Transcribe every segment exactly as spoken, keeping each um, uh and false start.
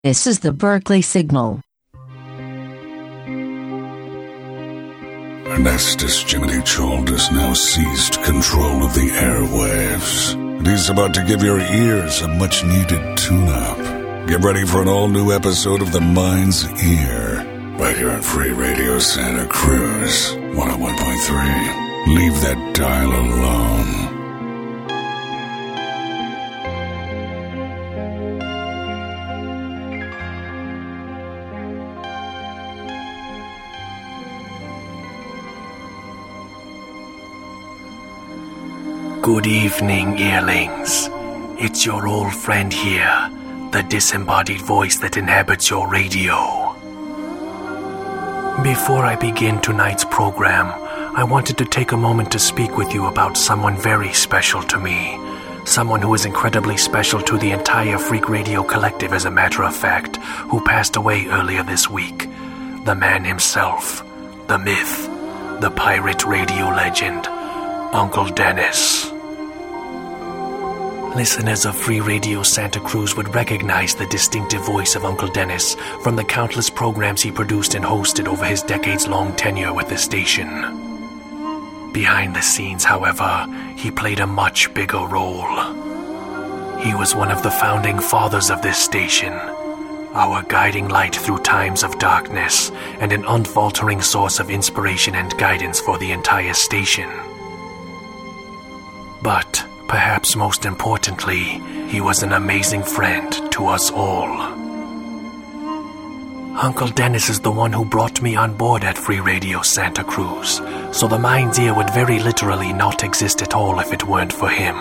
This is the Berkeley Signal. Ernestus Jiminy Chuld has now seized control of the airwaves, and he's about to give your ears a much-needed tune-up. Get ready for an all-new episode of The Mind's Ear, right here on Free Radio Santa Cruz, one oh one point three. Leave that dial alone. Good evening, earlings. It's your old friend here, the disembodied voice that inhabits your radio. Before I begin tonight's program, I wanted to take a moment to speak with you about someone very special to me. Someone who is incredibly special to the entire Freak Radio collective, as a matter of fact, who passed away earlier this week. The man himself, the myth, the pirate radio legend, Uncle Dennis. Listeners of Free Radio Santa Cruz would recognize the distinctive voice of Uncle Dennis from the countless programs he produced and hosted over his decades-long tenure with the station. Behind the scenes, however, he played a much bigger role. He was one of the founding fathers of this station, our guiding light through times of darkness, and an unfaltering source of inspiration and guidance for the entire station. But perhaps most importantly, he was an amazing friend to us all. Uncle Dennis is the one who brought me on board at Free Radio Santa Cruz, so the Mind's Ear would very literally not exist at all if it weren't for him.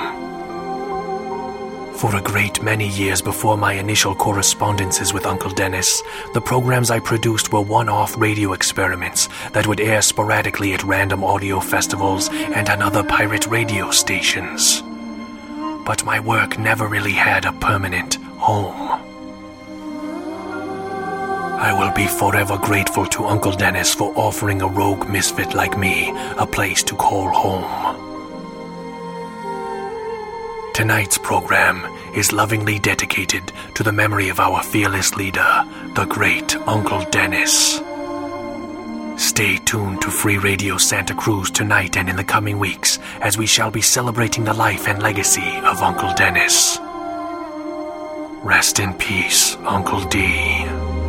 For a great many years before my initial correspondences with Uncle Dennis, the programs I produced were one-off radio experiments that would air sporadically at random audio festivals and on other pirate radio stations. But my work never really had a permanent home. I will be forever grateful to Uncle Dennis for offering a rogue misfit like me a place to call home. Tonight's program is lovingly dedicated to the memory of our fearless leader, the great Uncle Dennis. Stay tuned to Free Radio Santa Cruz tonight and in the coming weeks, as we shall be celebrating the life and legacy of Uncle Dennis. Rest in peace, Uncle D.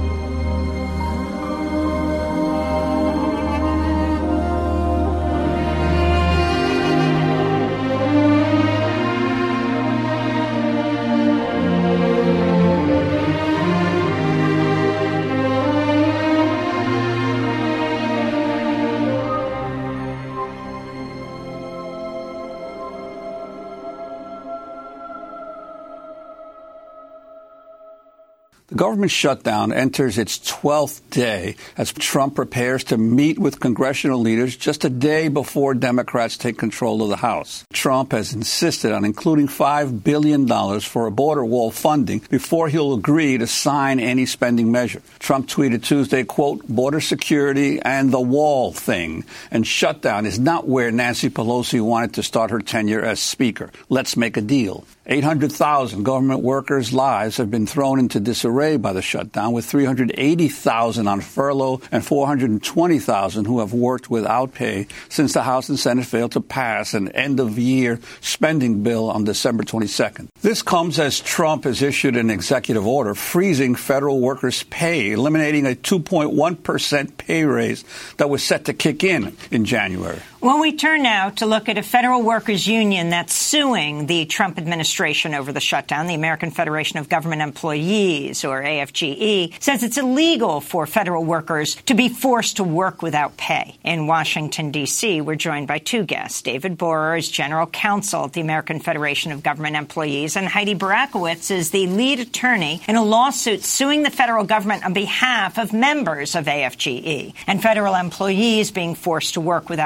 The government shutdown enters its twelfth day as Trump prepares to meet with congressional leaders just a day before Democrats take control of the House. Trump has insisted on including five billion dollars for a border wall funding before he'll agree to sign any spending measure. Trump tweeted Tuesday, quote, border security and the wall thing, and shutdown is not where Nancy Pelosi wanted to start her tenure as Speaker. Let's make a deal. eight hundred thousand government workers' lives have been thrown into disarray by the shutdown, with three hundred eighty thousand on furlough and four hundred twenty thousand who have worked without pay since the House and Senate failed to pass an end-of-year spending bill on December twenty-second. This comes as Trump has issued an executive order freezing federal workers' pay, eliminating a two point one percent pay raise that was set to kick in in January. Well, we turn now to look at a federal workers union that's suing the Trump administration over the shutdown. The American Federation of Government Employees, or A F G E, says it's illegal for federal workers to be forced to work without pay. In Washington, D C, we're joined by two guests. David Borer is general counsel at the American Federation of Government Employees, and Heidi Barakowitz is the lead attorney in a lawsuit suing the federal government on behalf of members of A F G E. And federal employees being forced to work without pay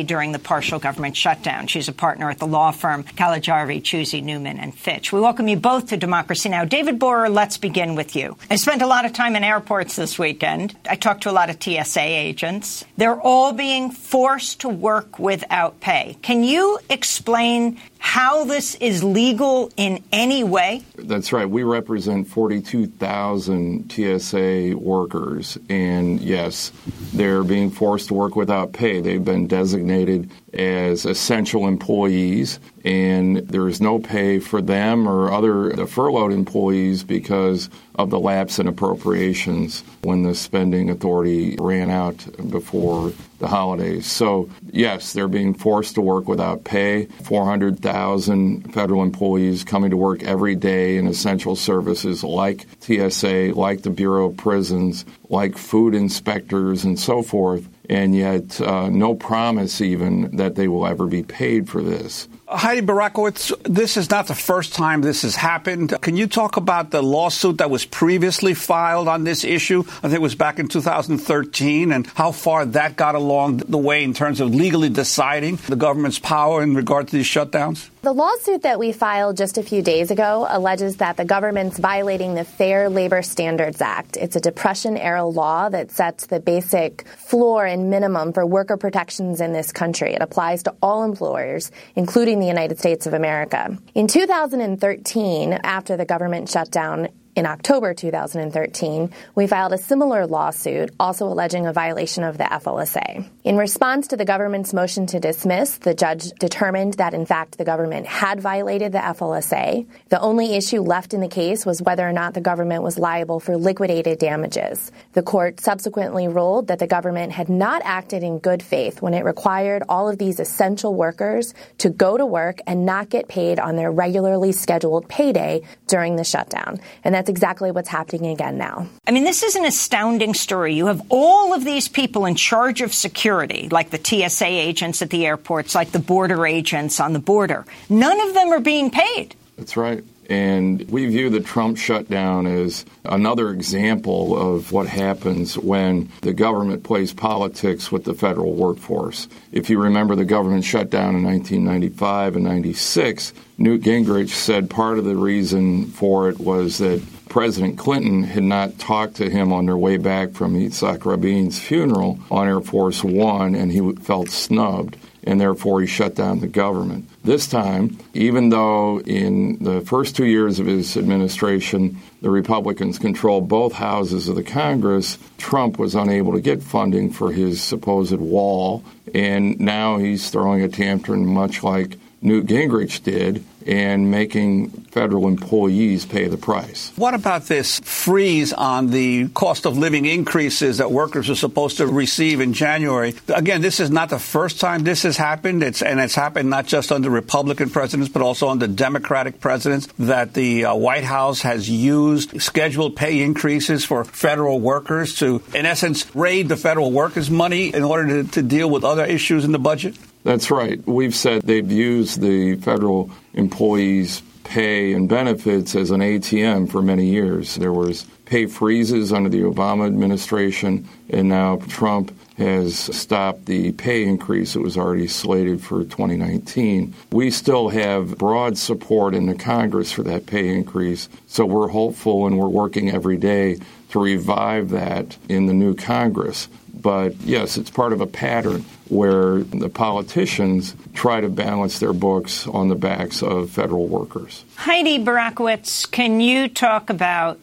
pay during the partial government shutdown. She's a partner at the law firm Caligari, Chusey, Newman and Fitch. We welcome you both to Democracy Now! David Borer, let's begin with you. I spent a lot of time in airports this weekend. I talked to a lot of T S A agents. They're all being forced to work without pay. Can you explain how this is legal in any way? That's right. We represent forty-two thousand T S A workers, and yes, they're being forced to work without pay. They've been designated as essential employees, and there is no pay for them or other furloughed employees because of the lapse in appropriations when the spending authority ran out before the holidays. So, yes, they're being forced to work without pay. four hundred thousand federal employees coming to work every day in essential services like T S A, like the Bureau of Prisons, like food inspectors and so forth, and yet uh, no promise even that they will ever be paid for this. Heidi Barakowitz, this is not the first time this has happened. Can you talk about the lawsuit that was previously filed on this issue? I think it was back in two thousand thirteen, and how far that got along the way in terms of legally deciding the government's power in regard to these shutdowns? The lawsuit that we filed just a few days ago alleges that the government's violating the Fair Labor Standards Act. It's a Depression-era law that sets the basic floor and minimum for worker protections in this country. It applies to all employers, including the United States of America. In two thousand thirteen, after the government shut down in October two thousand thirteen, we filed a similar lawsuit, also alleging a violation of the F L S A. In response to the government's motion to dismiss, the judge determined that, in fact, the government had violated the F L S A. The only issue left in the case was whether or not the government was liable for liquidated damages. The court subsequently ruled that the government had not acted in good faith when it required all of these essential workers to go to work and not get paid on their regularly scheduled payday during the shutdown. And that's exactly what's happening again now. I mean, this is an astounding story. You have all of these people in charge of security, like the T S A agents at the airports, like the border agents on the border. None of them are being paid. That's right. And we view the Trump shutdown as another example of what happens when the government plays politics with the federal workforce. If you remember the government shutdown in nineteen ninety-five and ninety-six, Newt Gingrich said part of the reason for it was that President Clinton had not talked to him on their way back from Yitzhak Rabin's funeral on Air Force One, and he felt snubbed, and therefore he shut down the government. This time, even though in the first two years of his administration, the Republicans controlled both houses of the Congress, Trump was unable to get funding for his supposed wall, and now he's throwing a tantrum much like Newt Gingrich did, and making federal employees pay the price. What about this freeze on the cost of living increases that workers are supposed to receive in January? Again, this is not the first time this has happened, it's, and it's happened not just under Republican presidents, but also under Democratic presidents, that the uh, White House has used scheduled pay increases for federal workers to, in essence, raid the federal workers' money in order to, to deal with other issues in the budget? That's right. We've said they've used the federal employees' pay and benefits as an A T M for many years. There was pay freezes under the Obama administration, and now Trump has stopped the pay increase that was already slated for twenty nineteen. We still have broad support in the Congress for that pay increase, so we're hopeful and we're working every day to revive that in the new Congress. But yes, it's part of a pattern where the politicians try to balance their books on the backs of federal workers. Heidi Barakowitz, can you talk about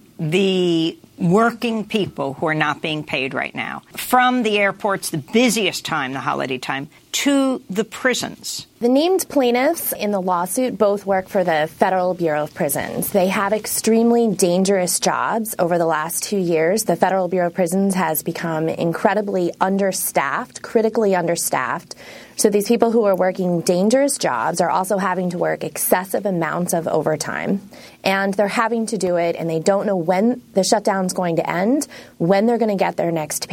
the working people who are not being paid right now, from the airports, the busiest time, the holiday time, to the prisons? The named plaintiffs in the lawsuit both work for the Federal Bureau of Prisons. They have extremely dangerous jobs. Over the last two years, the Federal Bureau of Prisons has become incredibly understaffed, critically understaffed. So these people who are working dangerous jobs are also having to work excessive amounts of overtime. And they're having to do it, and they don't know when the shutdown's going to end, when they're going to get their next paycheck.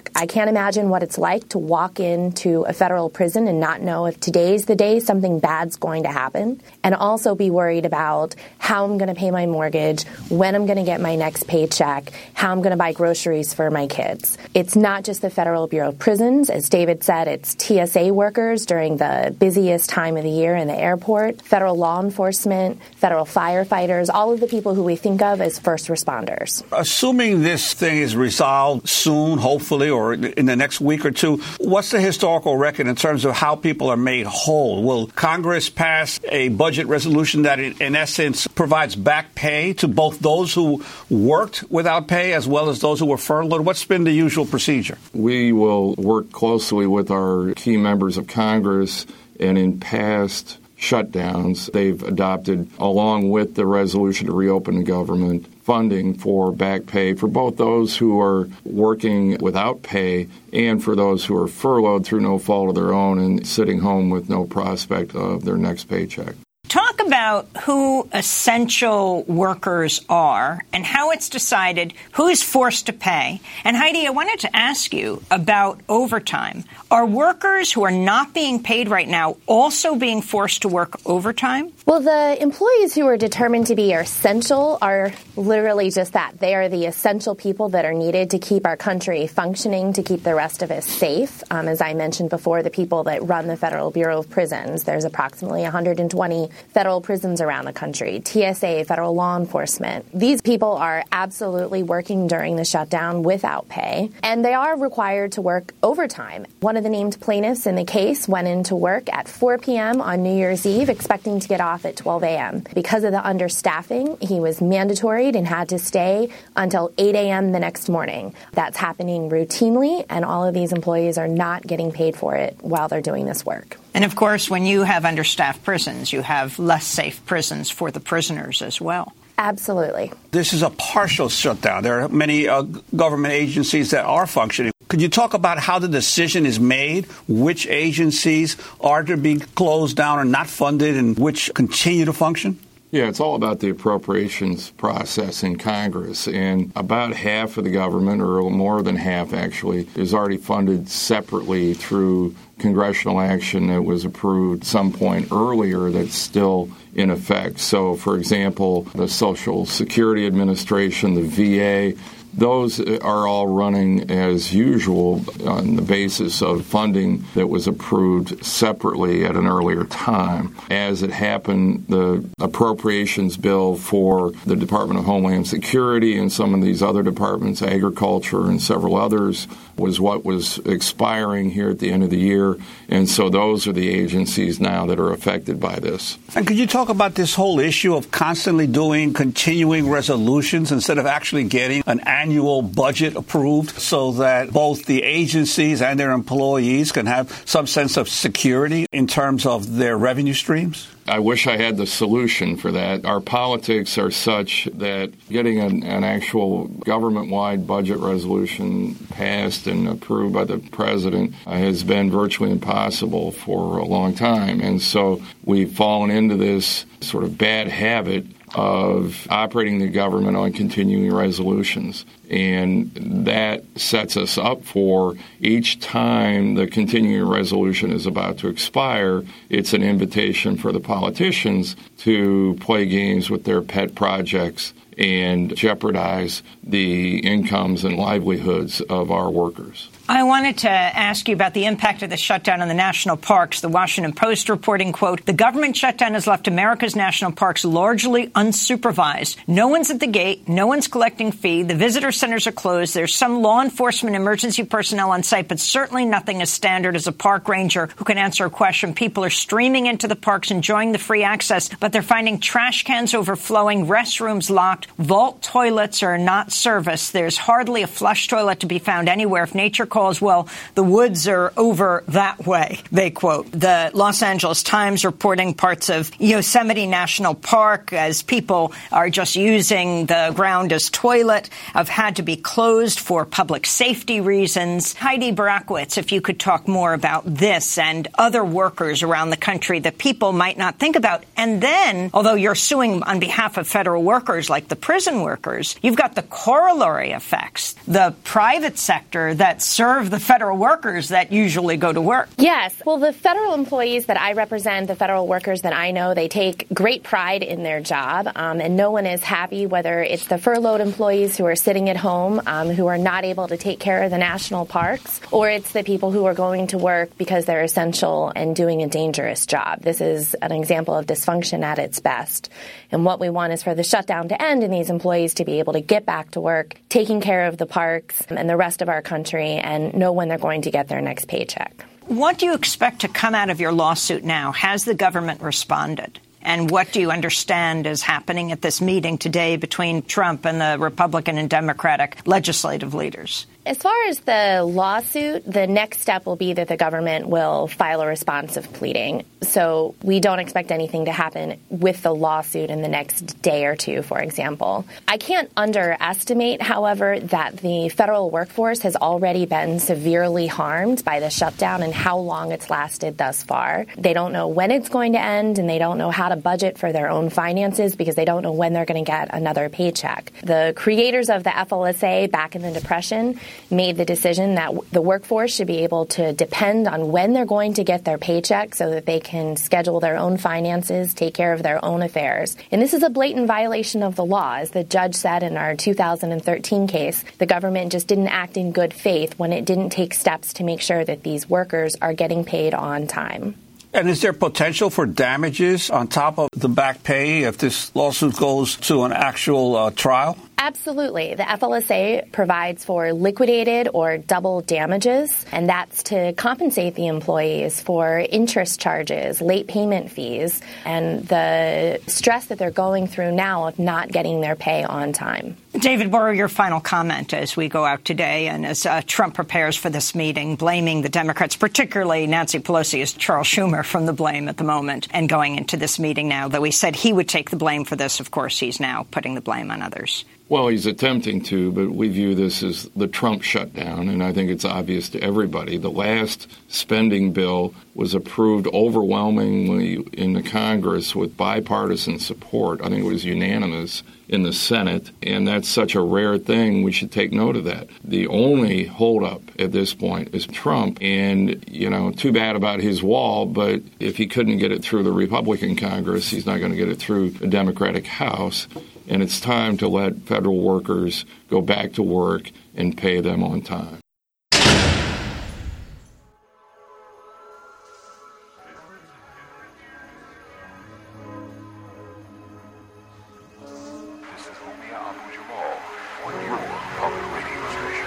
paycheck. I can't imagine what it's like to walk into a federal prison and not know if today's the day something bad's going to happen, and also be worried about how I'm going to pay my mortgage, when I'm going to get my next paycheck, how I'm going to buy groceries for my kids. It's not just the Federal Bureau of Prisons. As David said, it's T S A workers during the busiest time of the year in the airport, federal law enforcement, federal firefighters, all of the people who we think of as first responders. Assuming this thing is resolved soon, hopefully, or in the next week or two, what's the historical record in terms of how people are made whole? Will Congress pass a budget resolution that, in essence, provides back pay to both those who worked without pay as well as those who were furloughed? What's been the usual procedure? We will work closely with our key members of Congress, and in past shutdowns, they've adopted, along with the resolution to reopen the government, funding for back pay for both those who are working without pay and for those who are furloughed through no fault of their own and sitting home with no prospect of their next paycheck. Talk about who essential workers are and how it's decided who's forced to pay. And Heidi, I wanted to ask you about overtime. Are workers who are not being paid right now also being forced to work overtime? Well, the employees who are determined to be essential are literally just that. They are the essential people that are needed to keep our country functioning, to keep the rest of us safe. Um, as I mentioned before, the people that run the Federal Bureau of Prisons, there's approximately one hundred twenty federal prisons around the country, T S A, federal law enforcement. These people are absolutely working during the shutdown without pay, and they are required to work overtime. One of the named plaintiffs in the case went into work at four p.m. on New Year's Eve, expecting to get off at twelve a.m. Because of the understaffing, he was mandatoried and had to stay until eight a.m. the next morning. That's happening routinely, and all of these employees are not getting paid for it while they're doing this work. And, of course, when you have understaffed prisons, you have less safe prisons for the prisoners as well. Absolutely. This is a partial shutdown. There are many uh, government agencies that are functioning. Could you talk about how the decision is made, which agencies are to be closed down or not funded, and which continue to function? Yeah, it's all about the appropriations process in Congress, and about half of the government, or more than half actually, is already funded separately through congressional action that was approved some point earlier that's still in effect. So, for example, the Social Security Administration, the V A, those are all running as usual on the basis of funding that was approved separately at an earlier time. As it happened, the appropriations bill for the Department of Homeland Security and some of these other departments, agriculture and several others, was what was expiring here at the end of the year. And so those are the agencies now that are affected by this. And could you talk about this whole issue of constantly doing continuing resolutions instead of actually getting an annual budget approved so that both the agencies and their employees can have some sense of security in terms of their revenue streams? I wish I had the solution for that. Our politics are such that getting an, an actual government-wide budget resolution passed and approved by the president has been virtually impossible for a long time. And so we've fallen into this sort of bad habit of operating the government on continuing resolutions. And that sets us up for each time the continuing resolution is about to expire, it's an invitation for the politicians to play games with their pet projects and jeopardize the incomes and livelihoods of our workers. I wanted to ask you about the impact of the shutdown on the national parks. The Washington Post reporting, quote, "The government shutdown has left America's national parks largely unsupervised. No one's at the gate. No one's collecting fee. The visitor centers are closed. There's some law enforcement emergency personnel on site, but certainly nothing as standard as a park ranger who can answer a question. People are streaming into the parks, enjoying the free access, but they're finding trash cans overflowing, restrooms locked, vault toilets are not serviced. There's hardly a flush toilet to be found anywhere. If nature calls, well, the woods are over that way," they quote. The Los Angeles Times reporting parts of Yosemite National Park, as people are just using the ground as toilet, have had to be closed for public safety reasons. Heidi Barakowitz, if you could talk more about this and other workers around the country that people might not think about. And then, although you're suing on behalf of federal workers like the prison workers, you've got the corollary effects, the private sector that serve the federal workers that usually go to work. Yes. Well, the federal employees that I represent, the federal workers that I know, they take great pride in their job, um, and no one is happy, whether it's the furloughed employees who are sitting at home, um, who are not able to take care of the national parks, or it's the people who are going to work because they're essential and doing a dangerous job. This is an example of dysfunction at its best. And what we want is for the shutdown to end and these employees to be able to get back to work, taking care of the parks and the rest of our country, and know when they're going to get their next paycheck. What do you expect to come out of your lawsuit now? Has the government responded? And what do you understand is happening at this meeting today between Trump and the Republican and Democratic legislative leaders? As far as the lawsuit, the next step will be that the government will file a response of pleading. So we don't expect anything to happen with the lawsuit in the next day or two, for example. I can't underestimate, however, that the federal workforce has already been severely harmed by the shutdown and how long it's lasted thus far. They don't know when it's going to end, and they don't know how to budget for their own finances because they don't know when they're going to get another paycheck. The creators of the F L S A back in the Depression made the decision that the workforce should be able to depend on when they're going to get their paycheck so that they can schedule their own finances, take care of their own affairs. And this is a blatant violation of the law. As the judge said in our two thousand thirteen case, the government just didn't act in good faith when it didn't take steps to make sure that these workers are getting paid on time. And is there potential for damages on top of the back pay if this lawsuit goes to an actual uh, trial? Absolutely. The F L S A provides for liquidated or double damages, and that's to compensate the employees for interest charges, late payment fees, and the stress that they're going through now of not getting their pay on time. David Borah, your final comment as we go out today and as uh, Trump prepares for this meeting, blaming the Democrats, particularly Nancy Pelosi, as Charles Schumer, from the blame at the moment, and going into this meeting now, though he said he would take the blame for this. Of course, he's now putting the blame on others. Well, he's attempting to, but we view this as the Trump shutdown, and I think it's obvious to everybody. The last spending bill was approved overwhelmingly in the Congress with bipartisan support. I think it was unanimous in the Senate, and that's such a rare thing. We should take note of that. The only holdup at this point is Trump, and, you know, too bad about his wall, but if he couldn't get it through the Republican Congress, he's not going to get it through the Democratic House. And it's time to let federal workers go back to work and pay them on time. This is Mumia Abu-Jamal on your public radio station.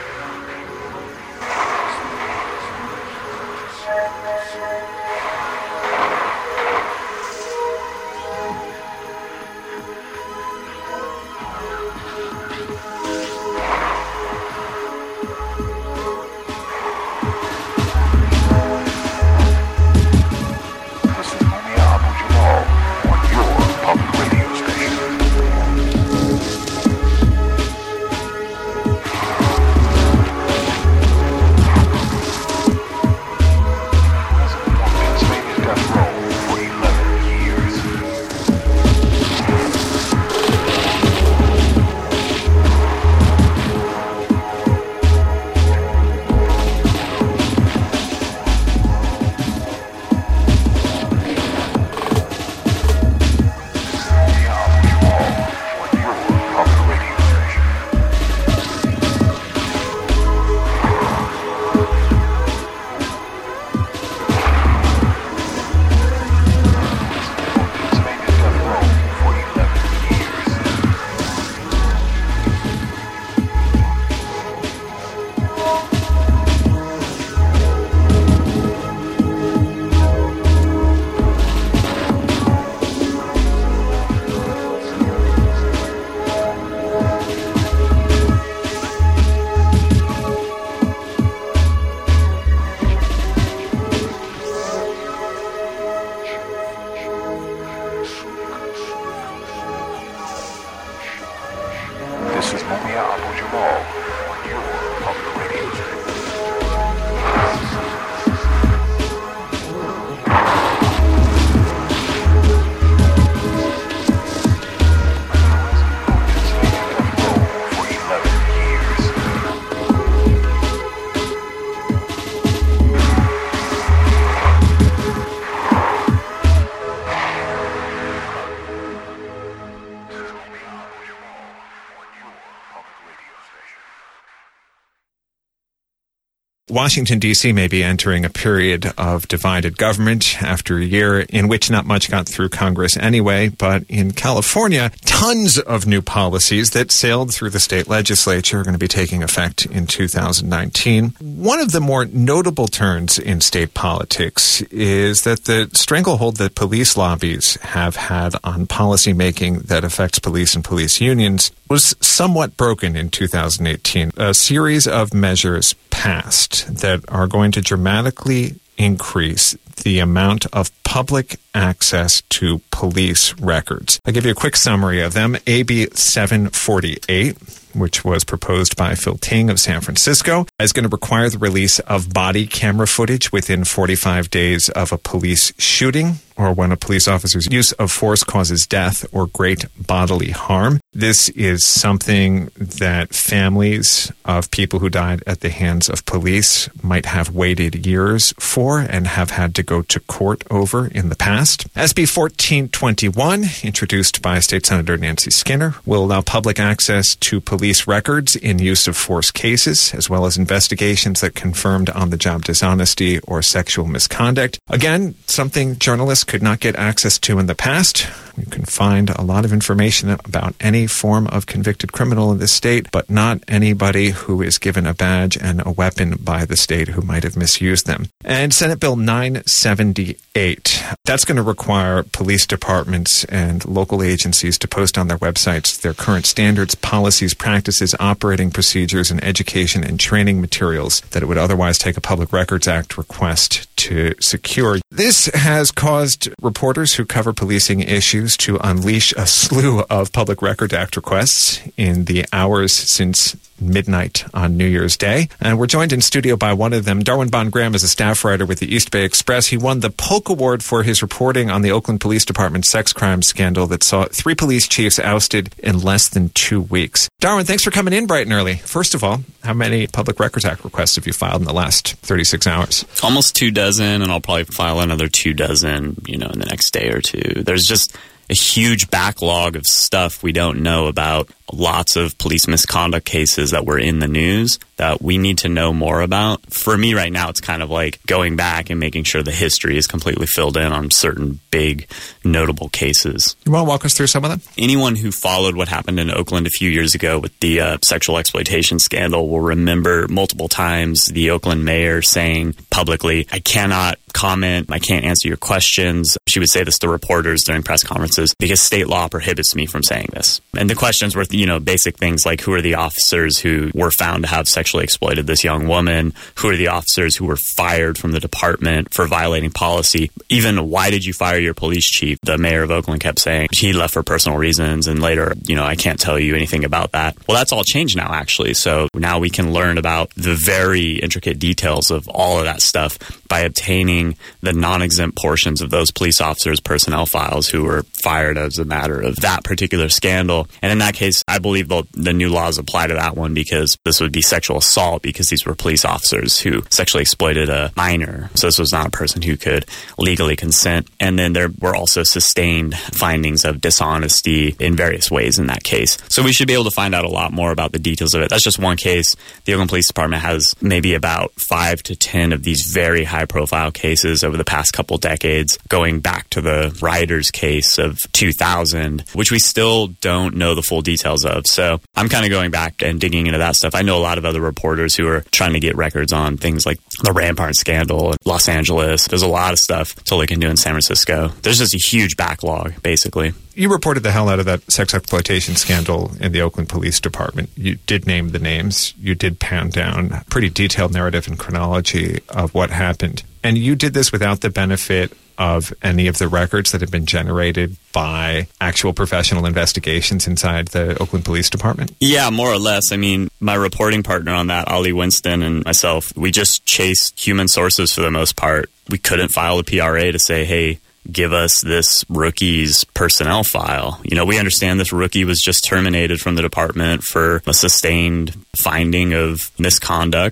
Washington, D C may be entering a period of divided government after a year in which not much got through Congress anyway, but in California, tons of new policies that sailed through the state legislature are going to be taking effect in two thousand nineteen. One of the more notable turns in state politics is that the stranglehold that police lobbies have had on policymaking that affects police and police unions was somewhat broken in two thousand eighteen. A series of measures passed that are going to dramatically increase the amount of public access to police records. I'll give you a quick summary of them. A B seven forty-eight, which was proposed by Phil Ting of San Francisco, is going to require the release of body camera footage within forty-five days of a police shooting or when a police officer's use of force causes death or great bodily harm. This is something that families of people who died at the hands of police might have waited years for and have had to go to court over in the past. S B fourteen twenty-one, introduced by State Senator Nancy Skinner, will allow public access to police records in use of force cases, as well as investigations that confirmed on-the-job dishonesty or sexual misconduct. Again, something journalists could not get access to in the past. You can find a lot of information about any form of convicted criminal in this state, but not anybody who is given a badge and a weapon by the state who might have misused them. And Senate Bill nine seventy-eight, that's going to require police departments and local agencies to post on their websites their current standards, policies, practices, operating procedures, and education and training materials that it would otherwise take a Public Records Act request to secure. This has caused reporters who cover policing issues to unleash a slew of Public Records Act requests in the hours since midnight on New Year's Day. And we're joined in studio by one of them. Darwin Bond-Graham is a staff writer with the East Bay Express. He won the Polk Award for his reporting on the Oakland Police Department sex crime scandal that saw three police chiefs ousted in less than two weeks. Darwin, thanks for coming in bright and early. First of all, how many Public Records Act requests have you filed in the last thirty-six hours? Almost two dozen, and I'll probably file another two dozen, you know, in the next day or two. There's just a huge backlog of stuff we don't know about. Lots of police misconduct cases that were in the news that we need to know more about. For me right now, it's kind of like going back and making sure the history is completely filled in on certain big, notable cases. You want to walk us through some of them? Anyone who followed what happened in Oakland a few years ago with the uh, sexual exploitation scandal will remember multiple times the Oakland mayor saying publicly, I cannot comment, I can't answer your questions. She would say this to reporters during press conferences because state law prohibits me from saying this. And the questions were, you know, basic things like who are the officers who were found to have sexually exploited this young woman? Who are the officers who were fired from the department for violating policy? Even why did you fire your police chief? The mayor of Oakland kept saying he left for personal reasons, and later, you know, I can't tell you anything about that. Well, that's all changed now, actually. So now we can learn about the very intricate details of all of that stuff by obtaining the non-exempt portions of those police officers' personnel files who were fired as a matter of that particular scandal. And in that case, I believe the, the new laws apply to that one because this would be sexual assault because these were police officers who sexually exploited a minor. So this was not a person who could legally consent. And then there were also sustained findings of dishonesty in various ways in that case. So we should be able to find out a lot more about the details of it. That's just one case. The Oakland Police Department has maybe about five to ten of these very high-profile cases over the past couple decades, going back to the Riders case of two thousand, which we still don't know the full details of. So I'm kind of going back and digging into that stuff. I know a lot of other reporters who are trying to get records on things like the Rampart scandal in Los Angeles. There's a lot of stuff to look into in San Francisco. There's just a huge backlog, basically. You reported the hell out of that sex exploitation scandal in the Oakland Police Department. You did name the names. You did pound down a pretty detailed narrative and chronology of what happened. And you did this without the benefit of any of the records that have been generated by actual professional investigations inside the Oakland Police Department? Yeah, more or less. I mean, my reporting partner on that, Ollie Winston, and myself, we just chased human sources for the most part. We couldn't file a P R A to say, hey, give us this rookie's personnel file. You know, we understand this rookie was just terminated from the department for a sustained finding of misconduct. And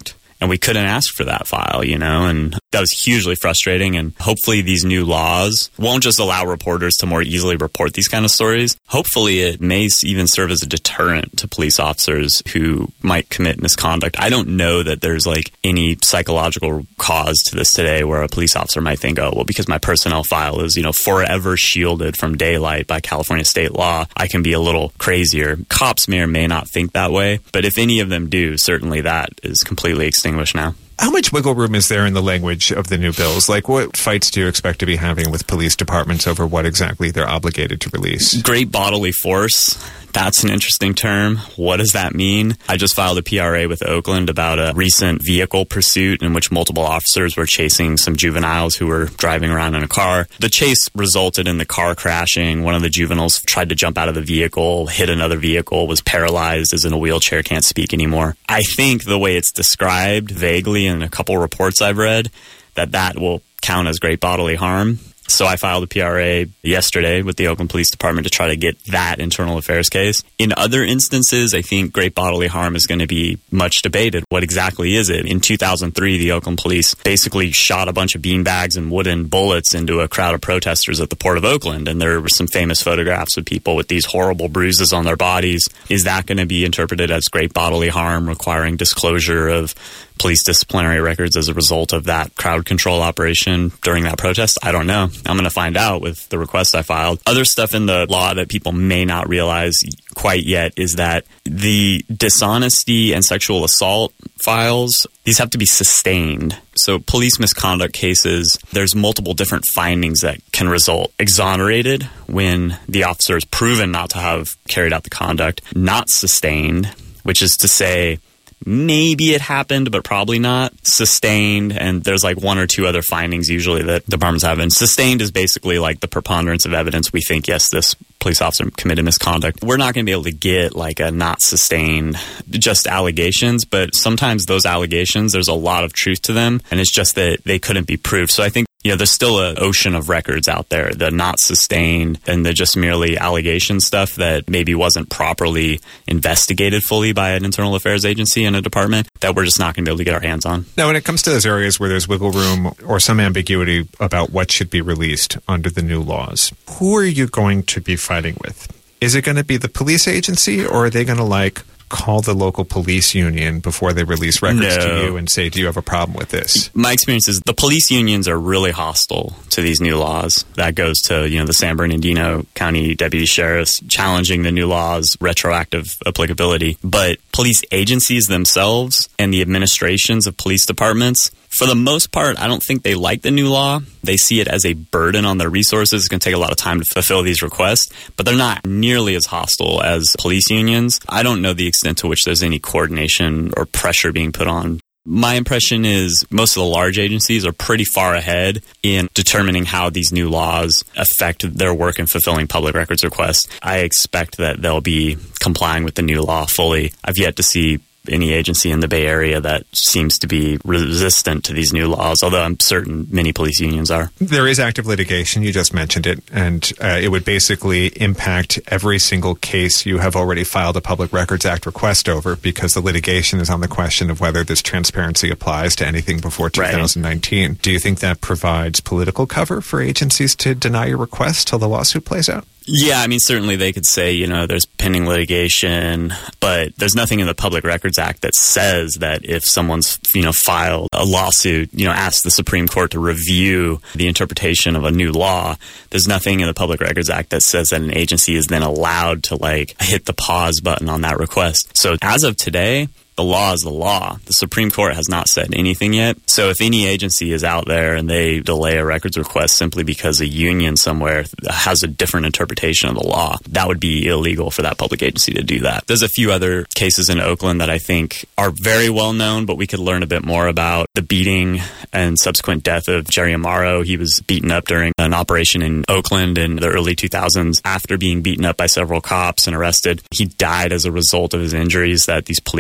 and we couldn't ask for that file, you know, and that was hugely frustrating. And hopefully these new laws won't just allow reporters to more easily report these kind of stories. Hopefully it may even serve as a deterrent to police officers who might commit misconduct. I don't know that there's like any psychological cause to this today where a police officer might think, oh, well, because my personnel file is, you know, forever shielded from daylight by California state law, I can be a little crazier. Cops may or may not think that way, but if any of them do, certainly that is completely extinguished now. How much wiggle room is there in the language of the new bills? Like, what fights do you expect to be having with police departments over what exactly they're obligated to release? Great bodily force. That's an interesting term. What does that mean? I just filed a P R A with Oakland about a recent vehicle pursuit in which multiple officers were chasing some juveniles who were driving around in a car. The chase resulted in the car crashing. One of the juveniles tried to jump out of the vehicle, hit another vehicle, was paralyzed, is in a wheelchair, can't speak anymore. I think the way it's described vaguely in a couple reports I've read, that that will count as great bodily harm. So I filed a P R A yesterday with the Oakland Police Department to try to get that internal affairs case. In other instances, I think great bodily harm is going to be much debated. What exactly is it? In two thousand three, the Oakland Police basically shot a bunch of beanbags and wooden bullets into a crowd of protesters at the Port of Oakland, and there were some famous photographs of people with these horrible bruises on their bodies. Is that going to be interpreted as great bodily harm, requiring disclosure of police disciplinary records as a result of that crowd control operation during that protest? I don't know. I'm going to find out with the request I filed. Other stuff in the law that people may not realize quite yet is that the dishonesty and sexual assault files, these have to be sustained. So police misconduct cases, there's multiple different findings that can result. Exonerated, when the officer is proven not to have carried out the conduct. Not sustained, which is to say, maybe it happened, but probably not. Sustained, and there's like one or two other findings usually that departments have. And sustained is basically like the preponderance of evidence. We think, yes, this police officer committed misconduct. We're not going to be able to get like a not sustained, just allegations, but sometimes those allegations, there's a lot of truth to them, and it's just that they couldn't be proved. So I think, you know, there's still an ocean of records out there, the not sustained and the just merely allegation stuff that maybe wasn't properly investigated fully by an internal affairs agency in a department that we're just not going to be able to get our hands on. Now, when it comes to those areas where there's wiggle room or some ambiguity about what should be released under the new laws, who are you going to be fighting with? Is it going to be the police agency, or are they going to, like, call the local police union before they release records no. to you and say, do you have a problem with this? My experience is the police unions are really hostile to these new laws. That goes to, you know, the San Bernardino County deputy sheriffs challenging the new laws' retroactive applicability. But police agencies themselves and the administrations of police departments, for the most part, I don't think they like the new law. They see it as a burden on their resources. It's going to take a lot of time to fulfill these requests, but they're not nearly as hostile as police unions. I don't know the extent to which there's any coordination or pressure being put on. My impression is most of the large agencies are pretty far ahead in determining how these new laws affect their work in fulfilling public records requests. I expect that they'll be complying with the new law fully. I've yet to see any agency in the Bay Area that seems to be resistant to these new laws, although I'm certain many police unions are. There is active litigation. You just mentioned it, and uh, it would basically impact every single case you have already filed a Public Records Act request over, because the litigation is on the question of whether this transparency applies to anything before two thousand nineteen. Right. Do you think that provides political cover for agencies to deny your request till the lawsuit plays out? Yeah, I mean, certainly they could say, you know, there's pending litigation, but there's nothing in the Public Records Act that says that if someone's, you know, filed a lawsuit, you know, asked the Supreme Court to review the interpretation of a new law, there's nothing in the Public Records Act that says that an agency is then allowed to, like, hit the pause button on that request. So as of today, the law is the law. The Supreme Court has not said anything yet. So if any agency is out there and they delay a records request simply because a union somewhere has a different interpretation of the law, that would be illegal for that public agency to do that. There's a few other cases in Oakland that I think are very well known, but we could learn a bit more about. The beating and subsequent death of Jerry Amaro. He was beaten up during an operation in Oakland in the early two thousands after being beaten up by several cops and arrested. He died as a result of his injuries that these police officers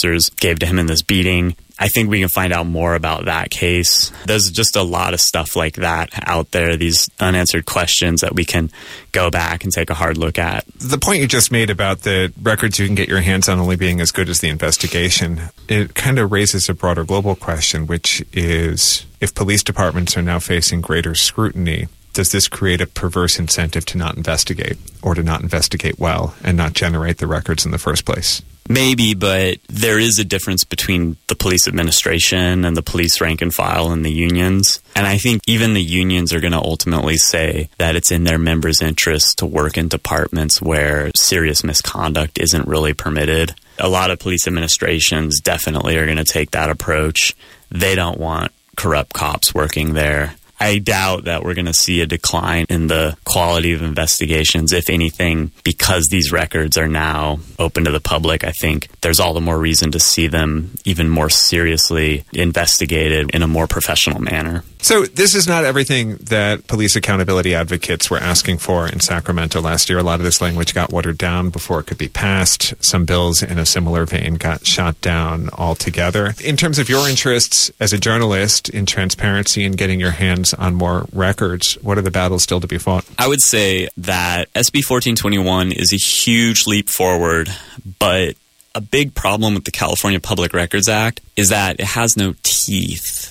officers gave to him in this beating. I think we can find out more about that case. There's just a lot of stuff like that out there, these unanswered questions that we can go back and take a hard look at. The point you just made about the records you can get your hands on only being as good as the investigation, it kind of raises a broader global question, which is if police departments are now facing greater scrutiny, does this create a perverse incentive to not investigate or to not investigate well and not generate the records in the first place? Maybe, but there is a difference between the police administration and the police rank and file and the unions. And I think even the unions are going to ultimately say that it's in their members' interest to work in departments where serious misconduct isn't really permitted. A lot of police administrations definitely are going to take that approach. They don't want corrupt cops working there. I doubt that we're going to see a decline in the quality of investigations. If anything, because these records are now open to the public, I think there's all the more reason to see them even more seriously investigated in a more professional manner. So this is not everything that police accountability advocates were asking for in Sacramento last year. A lot of this language got watered down before it could be passed. Some bills in a similar vein got shot down altogether. In terms of your interests as a journalist in transparency and getting your hands on more records, what are the battles still to be fought? I would say that S B fourteen twenty-one is a huge leap forward, but a big problem with the California Public Records Act is that it has no teeth.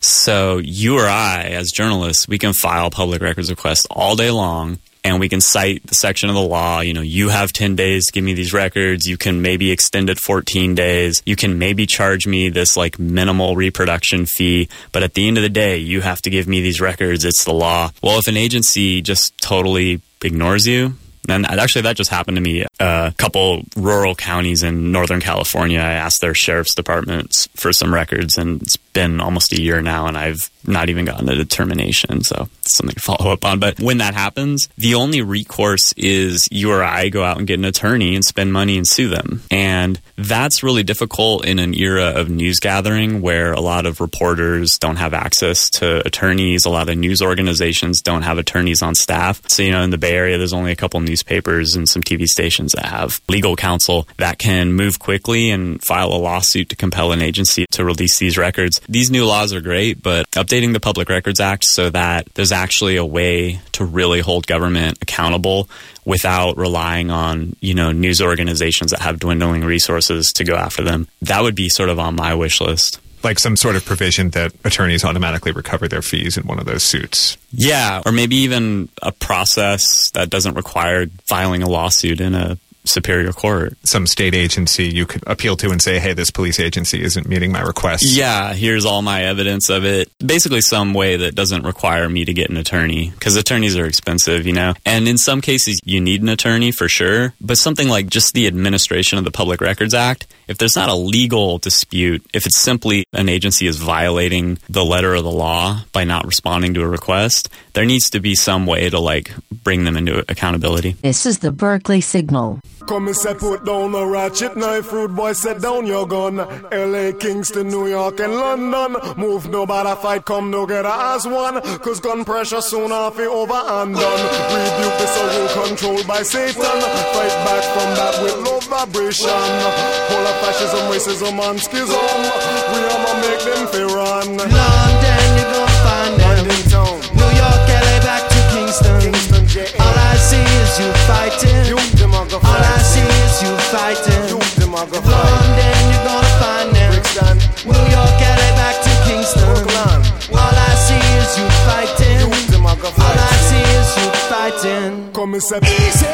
So you or I, as journalists, we can file public records requests all day long, and we can cite the section of the law. You know, you have ten days to give me these records. You can maybe extend it fourteen days. You can maybe charge me this like minimal reproduction fee. But at the end of the day, you have to give me these records. It's the law. Well, if an agency just totally ignores you, and actually that just happened to me. A couple rural counties in Northern California, I asked their sheriff's departments for some records, and it's been almost a year now, and I've not even gotten a determination. So it's something to follow up on. But when that happens, the only recourse is you or I go out and get an attorney and spend money and sue them. And that's really difficult in an era of news gathering where a lot of reporters don't have access to attorneys. A lot of news organizations don't have attorneys on staff. So, you know, in the Bay Area, there's only a couple newspapers and some T V stations that have legal counsel that can move quickly and file a lawsuit to compel an agency to release these records. These new laws are great, but updating the Public Records Act so that there's actually a way to really hold government accountable without relying on, you know, news organizations that have dwindling resources to go after them, that would be sort of on my wish list. Like some sort of provision that attorneys automatically recover their fees in one of those suits. Yeah, or maybe even a process that doesn't require filing a lawsuit in a superior court. Some state agency you could appeal to and say, hey, this police agency isn't meeting my requests. Yeah, here's all my evidence of it. Basically some way that doesn't require me to get an attorney, because attorneys are expensive, you know. And in some cases, you need an attorney for sure. But something like just the administration of the Public Records Act, if there's not a legal dispute, if it's simply an agency is violating the letter of the law by not responding to a request, there needs to be some way to like bring them into accountability. This is the Berkeley Signal. Come and say put down a ratchet knife, rude boy, set down your gun. L A, Kingston, New York and London. Move nobody fight, come together as one. Cause gun pressure soon off it over and done. Rebuke the soul controlled by Satan. Fight back from that with low vibration. Pull up fascism, racism and schism. We I'ma make them fear run. London, you're gonna find them. London town. New York, L A, back to Kingston. Kingston, J A. All I see is you fighting. You, them are gonna All I fight. see is you fighting. You, them are gonna fight. London, you're gonna find them. Brixton. New York, L A, back to Kingston. Oakland. All I see is you fighting. You, them are gonna All I fight. see is you fighting. Come and say Easy,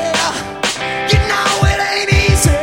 you know it ain't easy.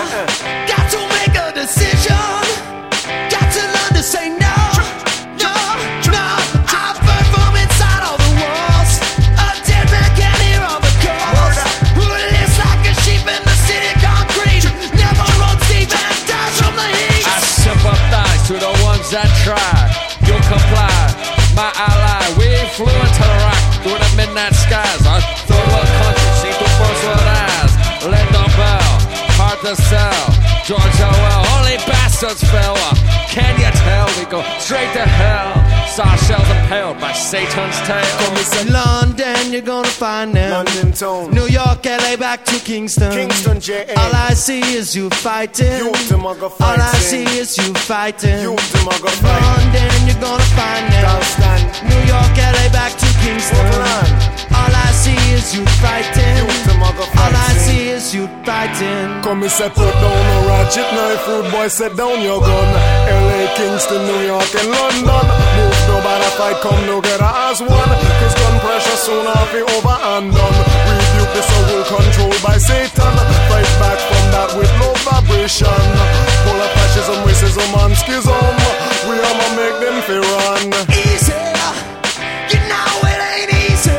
Got to make a decision. Got to learn to say no. No, no. I've heard from inside all the walls. A dead man can't hear all the calls. Who lives like a sheep in the city concrete. Never runs deep and dies from the heat. I sympathize to the ones that try. You'll comply, my ally. We flew into the rock through the midnight skies. Our third world country, see through first world eyes. Let them bow, hard to sell. George Orwell, only bastards fell. Can you tell? We go straight to hell. Saw shells impaled by Satan's tail. London, you're gonna find them. London town. New York, L A, back to Kingston. Kingston, J A. All I see is you fighting. You to mugger fighting. All I see is you fighting. You to mugger fighting. London, you're gonna find them. Dalston. New York, L A, back to Kingston. Portland. All I see is you fighting. You to mugger fighting. All I see is you fighting. Come and set put down a ratchet knife, rude boy, set down your gun. L A, Kingston, New York, and London. Move nobody fight, come together as one. Cause gun pressure soon off be over and done. Rebuke the soul controlled by Satan. Fight back from that with low vibration. Pull up fascism, racism, and schism. We I'ma make them fear run. Easy, you know it ain't easy.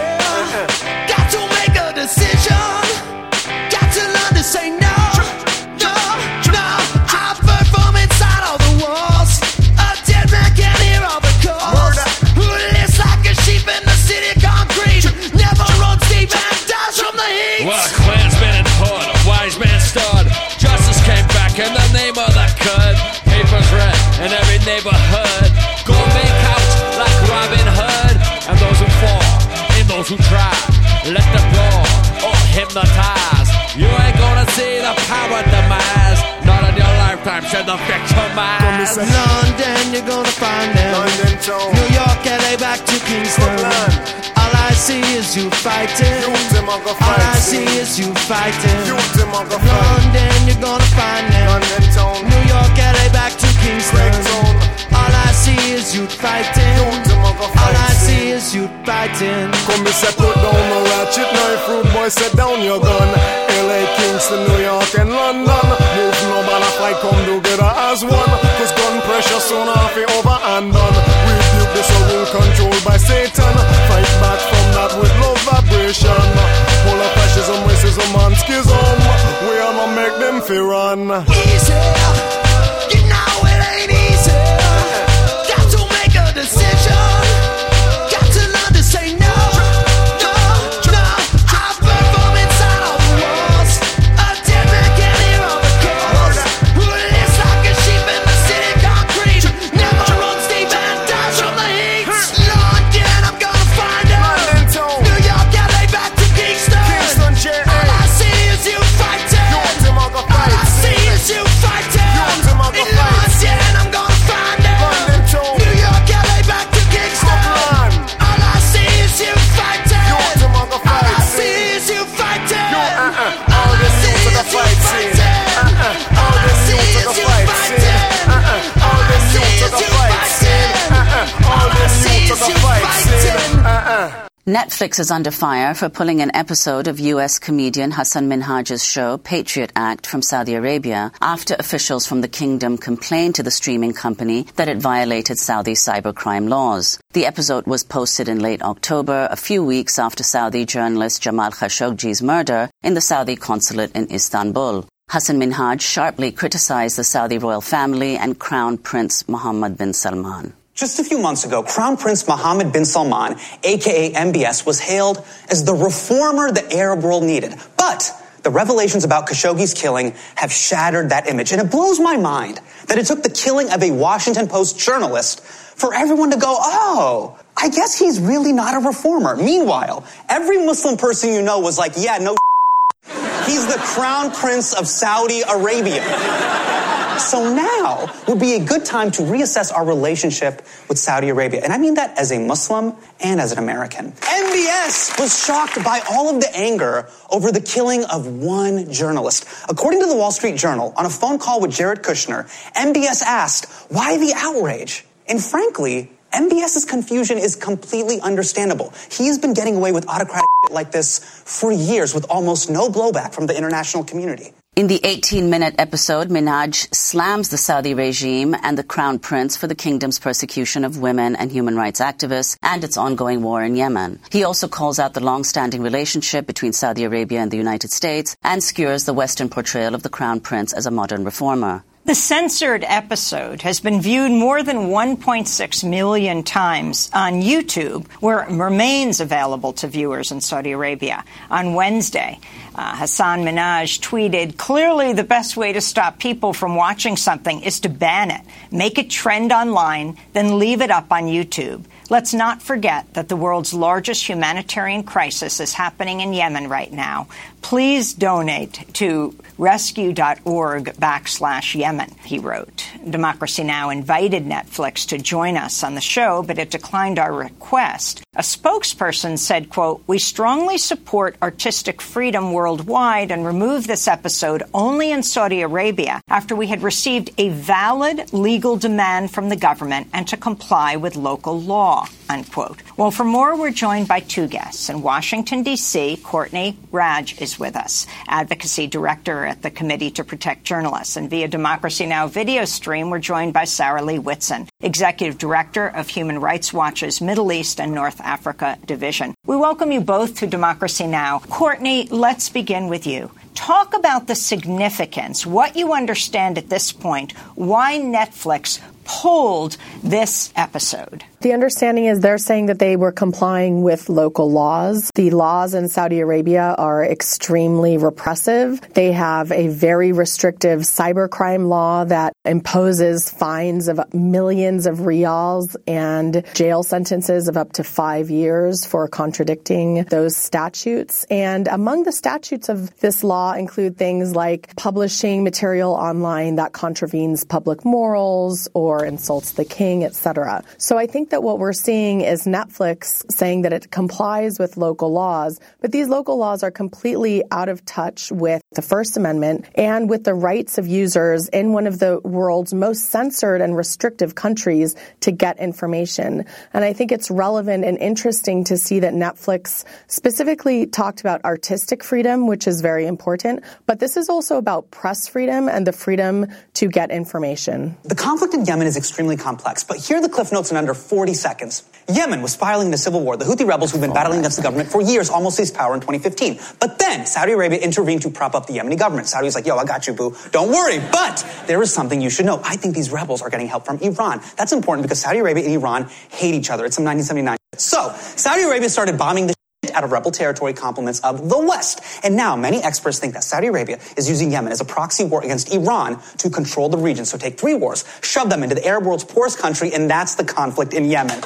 Got to make a decision. Got to learn to say no. No, no. I've heard from inside all the walls. A dead man can't hear all the calls. Who lives like a sheep in the city concrete? Never runs deep and dies from the heat. Well, a Klansman and hood, a wise man stood. Justice came back in the name of the good. Papers read in every neighborhood. Gourmet couch like Robin Hood. And those who fall, and those who try, let them go or hypnotize. You ain't gonna see the power demise. Not in your lifetime, shall the victimize. London, you're gonna find them. London town. New York, L A, back to Kingston. Portland. All I see is you fighting. You to mugger All I fighting. see is you fighting. You to mugger fighting. London, you're gonna find them. London town. New York, L A, back to Kingston. Craig town. All I see is you fighting. You to mugger All I fighting. see is you fighting. Come and set put down a ratchet knife, rude boy, set down your gun. L A, Kingston, New York, and London. Move nobody fight, come together as one. Cause gun pressure soon off be over and done. Rebuke the soul controlled by Satan. Fight back from that with low vibration. Pull up fascism, racism, and schism. We I'ma make them fear run. Easy, you know it ain't easy. Got to make a decision. Got to learn to say no. No, no. I've heard from inside all the walls. A dead man can't hear all the calls. Who lives like a sheep in the city concrete? Never runs deep and dies from the heat. London, I'm gonna find her. London town. New York, L A, back to Kingston. Kingston, J A. All I see is you fighting. You to mugger All I fighting. see is you fighting. You to mugger In fighting. London, I'm gonna find her. London town. New York, L A, back to Kingston. Portland. All I see is you fighting. You to mugger All I fighting. see is you fighting. You, uh-uh. All All I the see new to the is you fight scene. fighting. Uh-uh. All All the I see new to is the you fight fighting. scene. Uh-uh. All the new to the fight scene. Uh-uh. All the new to the fight scene. Uh-uh. Netflix is under fire for pulling an episode of U S comedian Hassan Minhaj's show Patriot Act from Saudi Arabia after officials from the kingdom complained to the streaming company that it violated Saudi cybercrime laws. The episode was posted in late October, a few weeks after Saudi journalist Jamal Khashoggi's murder in the Saudi consulate in Istanbul. Hassan Minhaj sharply criticized the Saudi royal family and Crown Prince Mohammed bin Salman. Just a few months ago, Crown Prince Mohammed bin Salman, a k a. M B S, was hailed as the reformer the Arab world needed. But the revelations about Khashoggi's killing have shattered that image. And it blows my mind that it took the killing of a Washington Post journalist for everyone to go, oh, I guess he's really not a reformer. Meanwhile, every Muslim person you know was like, yeah, no he's the Crown Prince of Saudi Arabia. So now would be a good time to reassess our relationship with Saudi Arabia. And I mean that as a Muslim and as an American. M B S was shocked by all of the anger over the killing of one journalist. According to the Wall Street Journal, on a phone call with Jared Kushner, M B S asked, why the outrage? And frankly, MBS's confusion is completely understandable. He's been getting away with autocratic shit like this for years with almost no blowback from the international community. In the eighteen-minute episode, Minhaj slams the Saudi regime and the Crown Prince for the kingdom's persecution of women and human rights activists and its ongoing war in Yemen. He also calls out the long-standing relationship between Saudi Arabia and the United States and skewers the Western portrayal of the Crown Prince as a modern reformer. The censored episode has been viewed more than one point six million times on YouTube, where it remains available to viewers in Saudi Arabia. On Wednesday, uh, Hassan Minhaj tweeted, "Clearly the best way to stop people from watching something is to ban it, make it trend online, then leave it up on YouTube. Let's not forget that the world's largest humanitarian crisis is happening in Yemen right now. Please donate to rescue.org backslash Yemen," he wrote. Democracy Now! Invited Netflix to join us on the show, but it declined our request. A spokesperson said, quote, "We strongly support artistic freedom worldwide and remove this episode only in Saudi Arabia after we had received a valid legal demand from the government and to comply with local law," unquote. Well, for more, we're joined by two guests. In Washington, D C, Courtney Radsch is with us, Advocacy Director at the Committee to Protect Journalists. And via Democracy Now! Video stream, we're joined by Sarah Lee Whitson, Executive Director of Human Rights Watch's Middle East and North Africa Division. We welcome you both to Democracy Now! Courtney, let's begin with you. Talk about the significance, what you understand at this point, why Netflix pulled this episode. The understanding is they're saying that they were complying with local laws. The laws in Saudi Arabia are extremely repressive. They have a very restrictive cybercrime law that imposes fines of millions of riyals and jail sentences of up to five years for contradicting those statutes. And among the statutes of this law include things like publishing material online that contravenes public morals or insults the king, et cetera. So I think that what we're seeing is Netflix saying that it complies with local laws, but these local laws are completely out of touch with the First Amendment and with the rights of users in one of the world's most censored and restrictive countries to get information. And I think it's relevant and interesting to see that Netflix specifically talked about artistic freedom, which is very important, but this is also about press freedom and the freedom to get information. The conflict in Yemen is extremely complex, but here are the cliff notes in under forty seconds. Yemen was spiraling into civil war. The Houthi rebels who've been battling against the government for years almost seized power in twenty fifteen. But then Saudi Arabia intervened to prop up the Yemeni government. Saudi was like, yo, I got you, boo. Don't worry. But there is something you should know. I think these rebels are getting help from Iran. That's important because Saudi Arabia and Iran hate each other. It's some nineteen seventy-nine. So Saudi Arabia started bombing the out of rebel territory compliments of the West. And now many experts think that Saudi Arabia is using Yemen as a proxy war against Iran to control the region. So take three wars, shove them into the Arab world's poorest country, and that's the conflict in Yemen.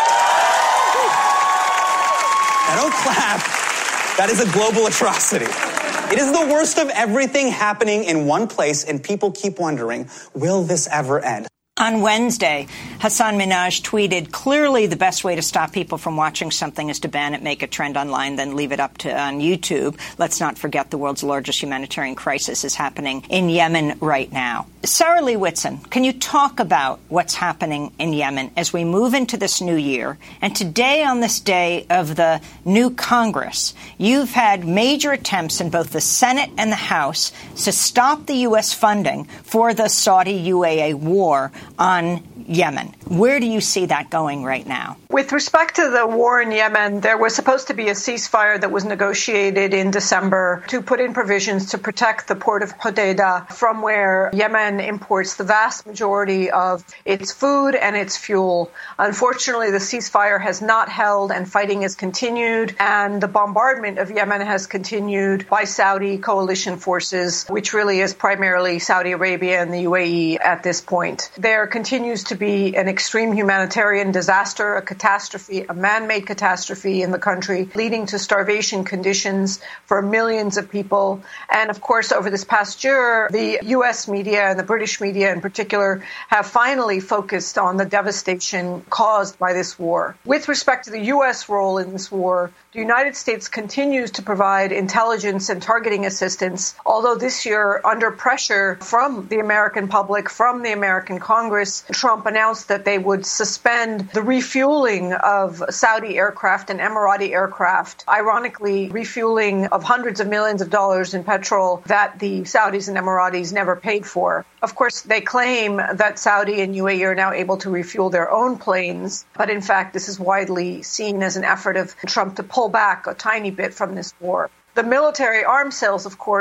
Now don't clap. That is a global atrocity. It is the worst of everything happening in one place, and people keep wondering, will this ever end? On Wednesday, Hassan Minhaj tweeted, "Clearly the best way to stop people from watching something is to ban it, make it trend online, then leave it up to on YouTube. Let's not forget the world's largest humanitarian crisis is happening in Yemen right now." Sarah Lee Whitson, can you talk about what's happening in Yemen as we move into this new year? And today, on this day of the new Congress, you've had major attempts in both the Senate and the House to stop the U S funding for the Saudi-U A E war on Yemen. Where do you see that going right now? With respect to the war in Yemen, there was supposed to be a ceasefire that was negotiated in December to put in provisions to protect the port of Hodeidah, from where Yemen imports the vast majority of its food and its fuel. Unfortunately, the ceasefire has not held and fighting has continued, and the bombardment of Yemen has continued by Saudi coalition forces, which really is primarily Saudi Arabia and the U A E at this point. There continues to be an extreme humanitarian disaster, a catastrophe, a man-made catastrophe in the country, leading to starvation conditions for millions of people. And of course, over this past year, the U S media and the British media in particular have finally focused on the devastation caused by this war. With respect to the U S role in this war, the United States continues to provide intelligence and targeting assistance, although this year, under pressure from the American public, from the American Congress, Trump announced that they would suspend the refueling of Saudi aircraft and Emirati aircraft, ironically refueling of hundreds of millions of dollars in petrol that the Saudis and Emiratis never paid for. Of course, they claim that Saudi and U A E are now able to refuel their own planes, but in fact, this is widely seen as an effort of Trump to pull back a tiny bit from this war. The military arms sales, of course,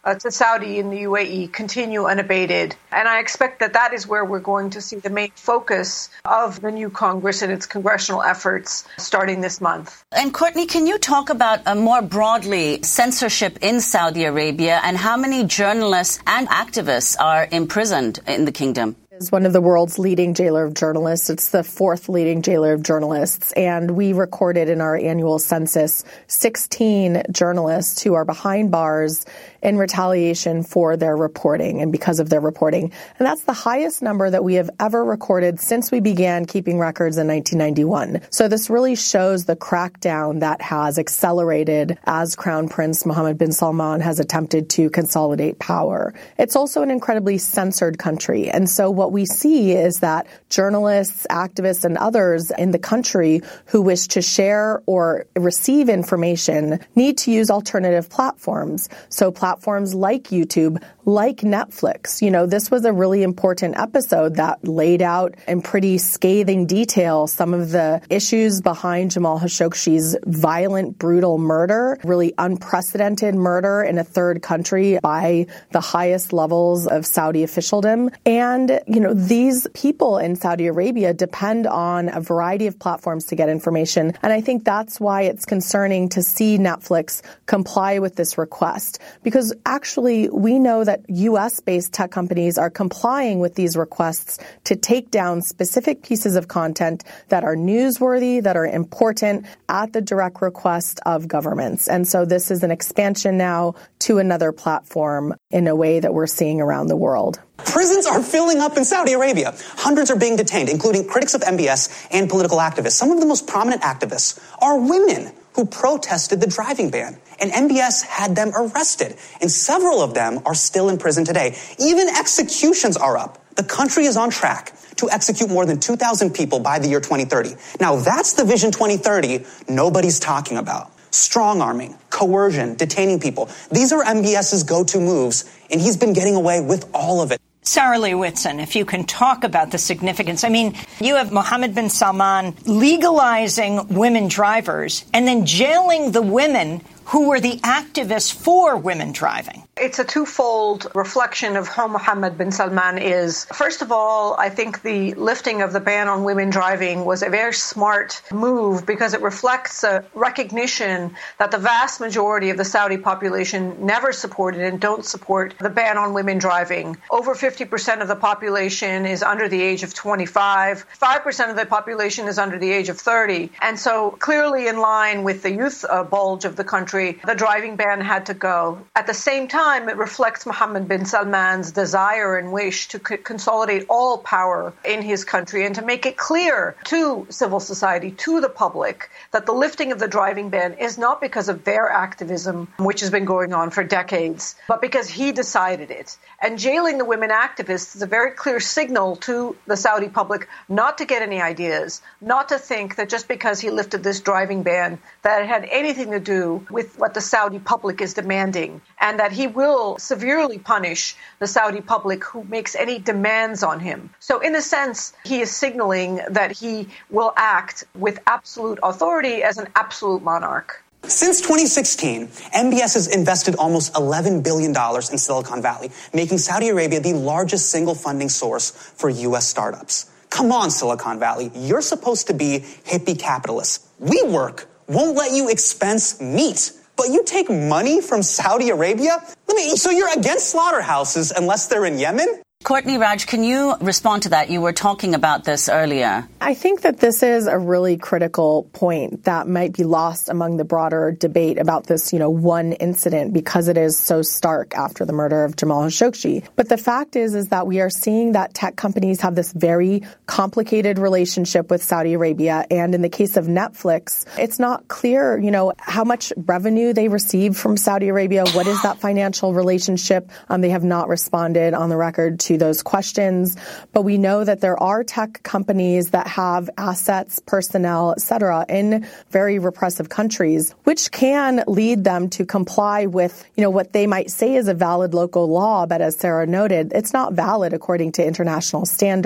uh, to Saudi in the U A E continue unabated. And I expect that that is where we're going to see the main focus of the new Congress and its congressional efforts starting this month. And Courtney, can you talk about uh, more broadly censorship in Saudi Arabia and how many journalists and activists are imprisoned in the kingdom? Is one of the world's leading jailer of journalists. It's the fourth leading jailer of journalists. And we recorded in our annual census sixteen journalists who are behind bars in retaliation for their reporting and because of their reporting. And that's the highest number that we have ever recorded since we began keeping records in nineteen ninety-one. So this really shows the crackdown that has accelerated as Crown Prince Mohammed bin Salman has attempted to consolidate power. It's also an incredibly censored country. And so what we see is that journalists, activists, and others in the country who wish to share or receive information need to use alternative platforms. So platforms like YouTube, like Netflix. You know, this was a really important episode that laid out in pretty scathing detail some of the issues behind Jamal Khashoggi's violent, brutal murder, really unprecedented murder in a third country by the highest levels of Saudi officialdom. And, you know, these people in Saudi Arabia depend on a variety of platforms to get information. And I think that's why it's concerning to see Netflix comply with this request. Because actually, we know that U S-based tech companies are complying with these requests to take down specific pieces of content that are newsworthy, that are important at the direct request of governments. And so this is an expansion now to another platform in a way that we're seeing around the world. Prisons are filling up in Saudi Arabia. Hundreds are being detained, including critics of M B S and political activists. Some of the most prominent activists are women who protested the driving ban. And M B S had them arrested. And several of them are still in prison today. Even executions are up. The country is on track to execute more than two thousand people by the year twenty thirty. Now, that's the Vision twenty thirty nobody's talking about. Strong-arming, coercion, detaining people. These are M B S's go-to moves, and he's been getting away with all of it. Sarah Lee Whitson, if you can talk about the significance. I mean, you have Mohammed bin Salman legalizing women drivers and then jailing the women who were the activists for women driving. It's a twofold reflection of who Mohammed bin Salman is. First of all, I think the lifting of the ban on women driving was a very smart move because it reflects a recognition that the vast majority of the Saudi population never supported and don't support the ban on women driving. Over fifty percent of the population is under the age of twenty-five. five percent of the population is under the age of thirty. And so clearly in line with the youth uh, bulge of the country, the driving ban had to go. At the same time, it reflects Mohammed bin Salman's desire and wish to c- consolidate all power in his country and to make it clear to civil society, to the public, that the lifting of the driving ban is not because of their activism, which has been going on for decades, but because he decided it. And jailing the women activists is a very clear signal to the Saudi public not to get any ideas, not to think that just because he lifted this driving ban, that it had anything to do with what the Saudi public is demanding, and that he will severely punish the Saudi public who makes any demands on him. So in a sense, he is signaling that he will act with absolute authority as an absolute monarch. Since twenty sixteen, M B S has invested almost eleven billion dollars in Silicon Valley, making Saudi Arabia the largest single funding source for U S startups. Come on, Silicon Valley. You're supposed to be hippie capitalists. WeWork won't let you expense meat, but you take money from Saudi Arabia? Let me, so you're against slaughterhouses unless they're in Yemen? Courtney Radsch, can you respond to that? You were talking about this earlier. I think that this is a really critical point that might be lost among the broader debate about this, you know, one incident because it is so stark after the murder of Jamal Khashoggi. But the fact is, is that we are seeing that tech companies have this very complicated relationship with Saudi Arabia. And in the case of Netflix, it's not clear, you know, how much revenue they receive from Saudi Arabia. What is that financial relationship? Um, they have not responded on the record to those questions. But we know that there are tech companies that have assets, personnel, et cetera, in very repressive countries, which can lead them to comply with, you know, what they might say is a valid local law. But as Sarah noted, it's not valid according to international standards.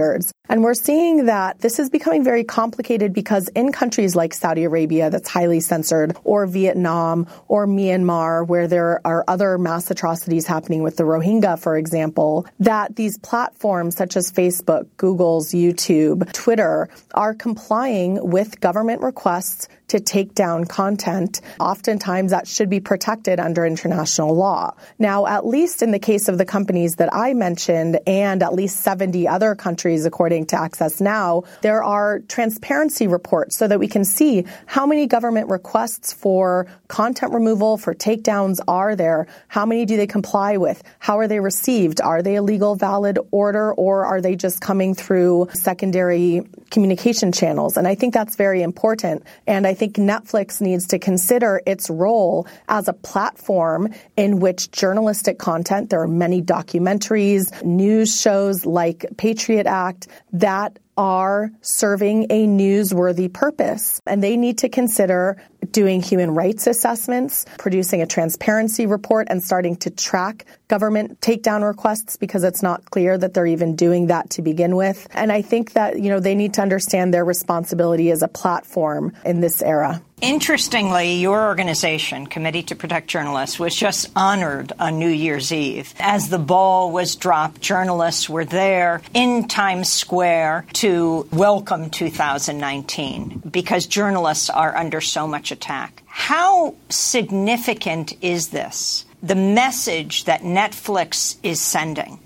And we're seeing that this is becoming very complicated because in countries like Saudi Arabia that's highly censored, or Vietnam, or Myanmar, where there are other mass atrocities happening with the Rohingya, for example, that these platforms such as Facebook, Google's, YouTube, Twitter are complying with government requests to take down content. Oftentimes that should be protected under international law. Now, at least in the case of the companies that I mentioned and at least seventy other countries, according to Access Now, there are transparency reports so that we can see how many government requests for content removal, for takedowns are there, how many do they comply with, how are they received, are they a legal valid order, or are they just coming through secondary communication channels? And I think that's very important. And I think Netflix needs to consider its role as a platform in which journalistic content, there are many documentaries, news shows like Patriot Act that are serving a newsworthy purpose. And they need to consider doing human rights assessments, producing a transparency report, and starting to track government takedown requests because it's not clear that they're even doing that to begin with. And I think that, you know, they need to understand their responsibility as a platform in this era. Interestingly, your organization, Committee to Protect Journalists, was just honored on New Year's Eve. As the ball was dropped, journalists were there in Times Square to welcome two thousand nineteen because journalists are under so much attack. How significant is this? The message that Netflix is sending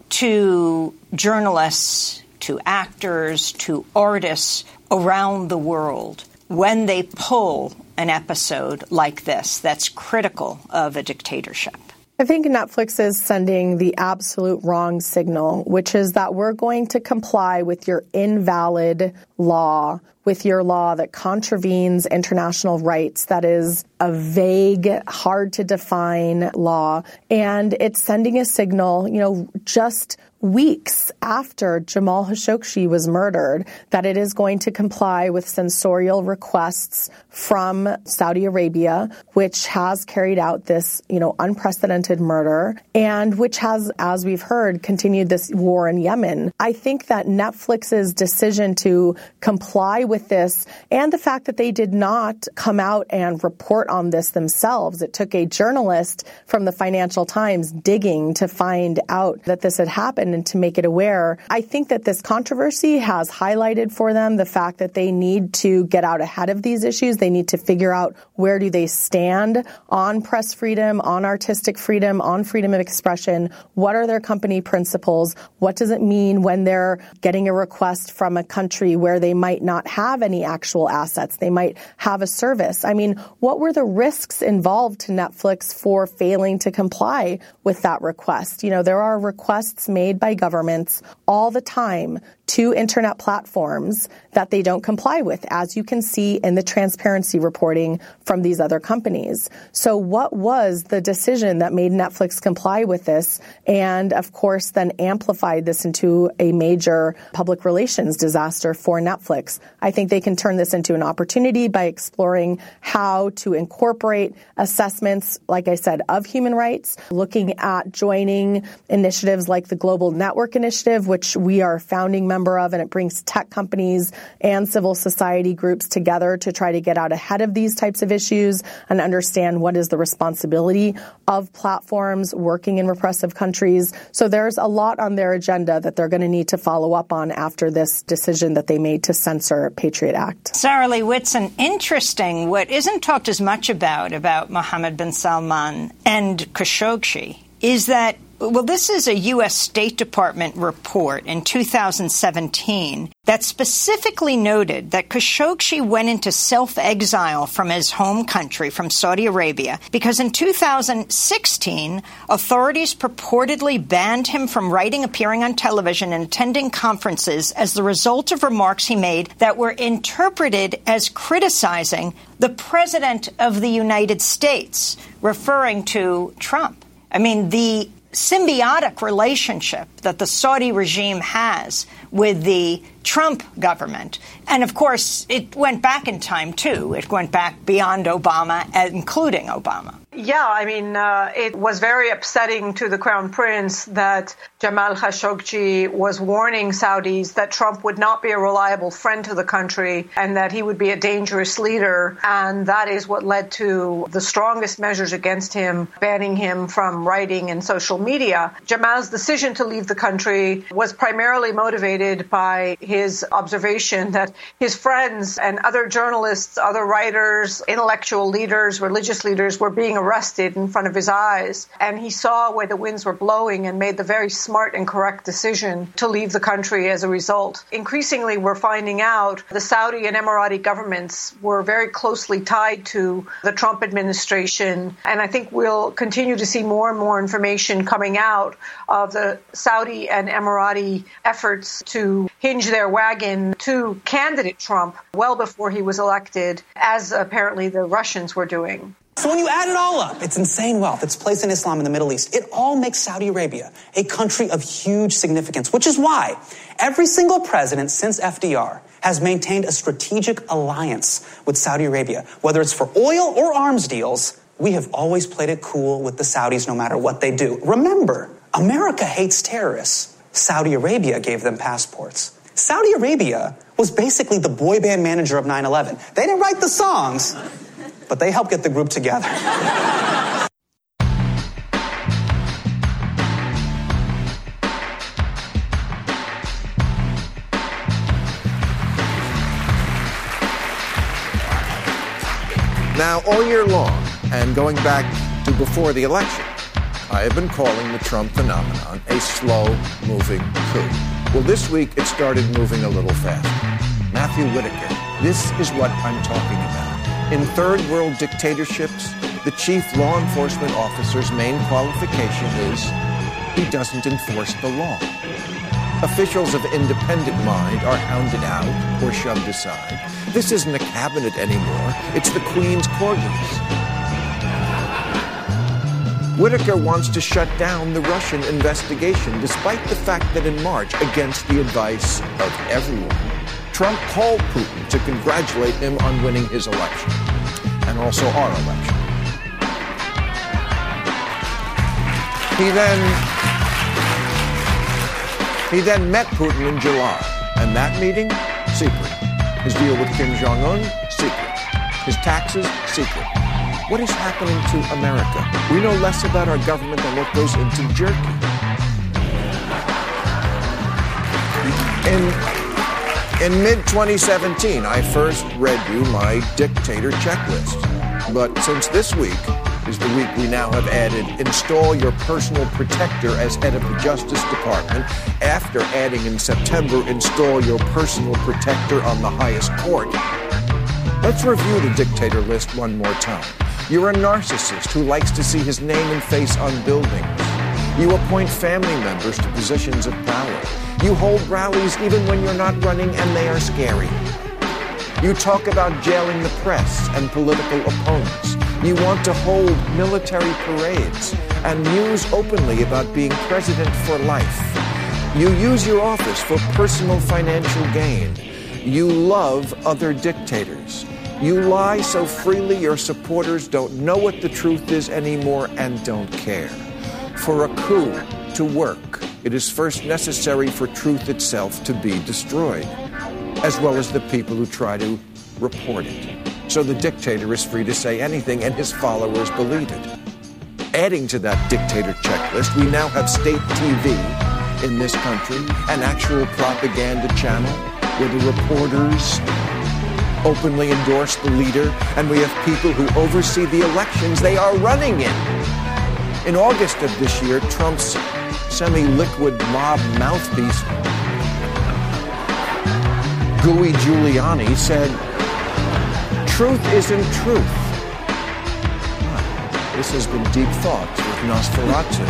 to journalists, to actors, to artists around the world when they pull an episode like this that's critical of a dictatorship? I think Netflix is sending the absolute wrong signal, which is that we're going to comply with your invalid law, with your law that contravenes international rights, that is a vague, hard to define law. And it's sending a signal, you know, just weeks after Jamal Khashoggi was murdered, that it is going to comply with censorial requests from Saudi Arabia, which has carried out this, you know, unprecedented murder and which has, as we've heard, continued this war in Yemen. I think that Netflix's decision to comply with this and the fact that they did not come out and report on this themselves, it took a journalist from the Financial Times digging to find out that this had happened and to make it aware. I think that this controversy has highlighted for them the fact that they need to get out ahead of these issues. They need to figure out where do they stand on press freedom, on artistic freedom, on freedom of expression. What are their company principles? What does it mean when they're getting a request from a country where they might not have any actual assets? They might have a service. I mean, what were the risks involved to Netflix for failing to comply with that request? You know, there are requests made by governments all the time to internet platforms that they don't comply with, as you can see in the transparency reporting from these other companies. So what was the decision that made Netflix comply with this and, of course, then amplified this into a major public relations disaster for Netflix? I think they can turn this into an opportunity by exploring how to incorporate assessments, like I said, of human rights, looking at joining initiatives like the Global Network Initiative, which we are founding members of, and it brings tech companies and civil society groups together to try to get out ahead of these types of issues and understand what is the responsibility of platforms working in repressive countries. So there's a lot on their agenda that they're going to need to follow up on after this decision that they made to censor Patriot Act. Sarah Lee Whitson, interesting, what isn't talked as much about, about Mohammed bin Salman and Khashoggi, is that, well, this is a U S State Department report in two thousand seventeen that specifically noted that Khashoggi went into self-exile from his home country, from Saudi Arabia, because in two thousand sixteen, authorities purportedly banned him from writing, appearing on television, and attending conferences as the result of remarks he made that were interpreted as criticizing the President of the United States, referring to Trump. I mean, the symbiotic relationship that the Saudi regime has with the Trump government. And, of course, it went back in time, too. It went back beyond Obama, including Obama. Yeah, I mean, uh, it was very upsetting to the Crown Prince that Jamal Khashoggi was warning Saudis that Trump would not be a reliable friend to the country and that he would be a dangerous leader. And that is what led to the strongest measures against him, banning him from writing and social media. Jamal's decision to leave the country was primarily motivated by his observation that his friends and other journalists, other writers, intellectual leaders, religious leaders were being arrested in front of his eyes. And he saw where the winds were blowing and made the very smart and correct decision to leave the country as a result. Increasingly, we're finding out the Saudi and Emirati governments were very closely tied to the Trump administration. And I think we'll continue to see more and more information coming out of the Saudi and Emirati efforts to hinge their wagon to candidate Trump well before he was elected, as apparently the Russians were doing. So when you add it all up, it's insane wealth, it's placed in Islam in the Middle East. It all makes Saudi Arabia a country of huge significance, which is why every single president since F D R has maintained a strategic alliance with Saudi Arabia. Whether it's for oil or arms deals, we have always played it cool with the Saudis no matter what they do. Remember, America hates terrorists. Saudi Arabia gave them passports. Saudi Arabia was basically the boy band manager of nine eleven. They didn't write the songs, but they helped get the group together. Now, all year long, and going back to before the election, I have been calling the Trump phenomenon a slow-moving coup. Well, this week it started moving a little faster. Matthew Whitaker, this is what I'm talking about. In third world dictatorships, the chief law enforcement officer's main qualification is he doesn't enforce the law. Officials of independent mind are hounded out or shoved aside. This isn't a cabinet anymore. It's the Queen's corgis. Whitaker wants to shut down the Russian investigation, despite the fact that in March, against the advice of everyone, Trump called Putin to congratulate him on winning his election, and also our election. He then, he then met Putin in July, and that meeting, secret. His deal with Kim Jong-un, secret. His taxes, secret. What is happening to America? We know less about our government than what goes into jerky. In, in mid twenty seventeen, I first read you my dictator checklist. But since this week is the week we now have added install your personal protector as head of the Justice Department, after adding in September install your personal protector on the highest court. Let's review the dictator list one more time. You're a narcissist who likes to see his name and face on buildings. You appoint family members to positions of power. You hold rallies even when you're not running and they are scary. You talk about jailing the press and political opponents. You want to hold military parades and muse openly about being president for life. You use your office for personal financial gain. You love other dictators. You lie so freely your supporters don't know what the truth is anymore and don't care. For a coup to work, it is first necessary for truth itself to be destroyed, as well as the people who try to report it. So the dictator is free to say anything and his followers believe it. Adding to that dictator checklist, we now have state T V in this country, an actual propaganda channel where the reporters openly endorse the leader, and we have people who oversee the elections they are running in. In August of this year, Trump's semi-liquid mob mouthpiece, Gooey Giuliani, said, "Truth isn't truth." Ah, this has been deep thoughts with Nosferatu.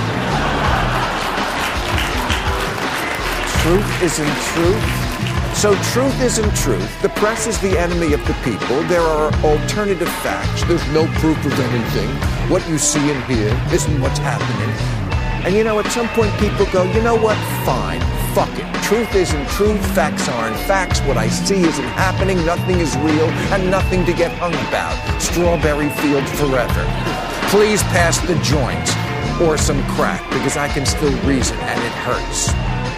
Truth isn't truth. So truth isn't truth. The press is the enemy of the people. There are alternative facts. There's no proof of anything. What you see and hear isn't what's happening. And you know, at some point people go, you know what? Fine. Fuck it. Truth isn't truth. Facts aren't facts. What I see isn't happening. Nothing is real and nothing to get hung about. Strawberry fields forever. Please pass the joint. or some crack, because I can still reason and it hurts.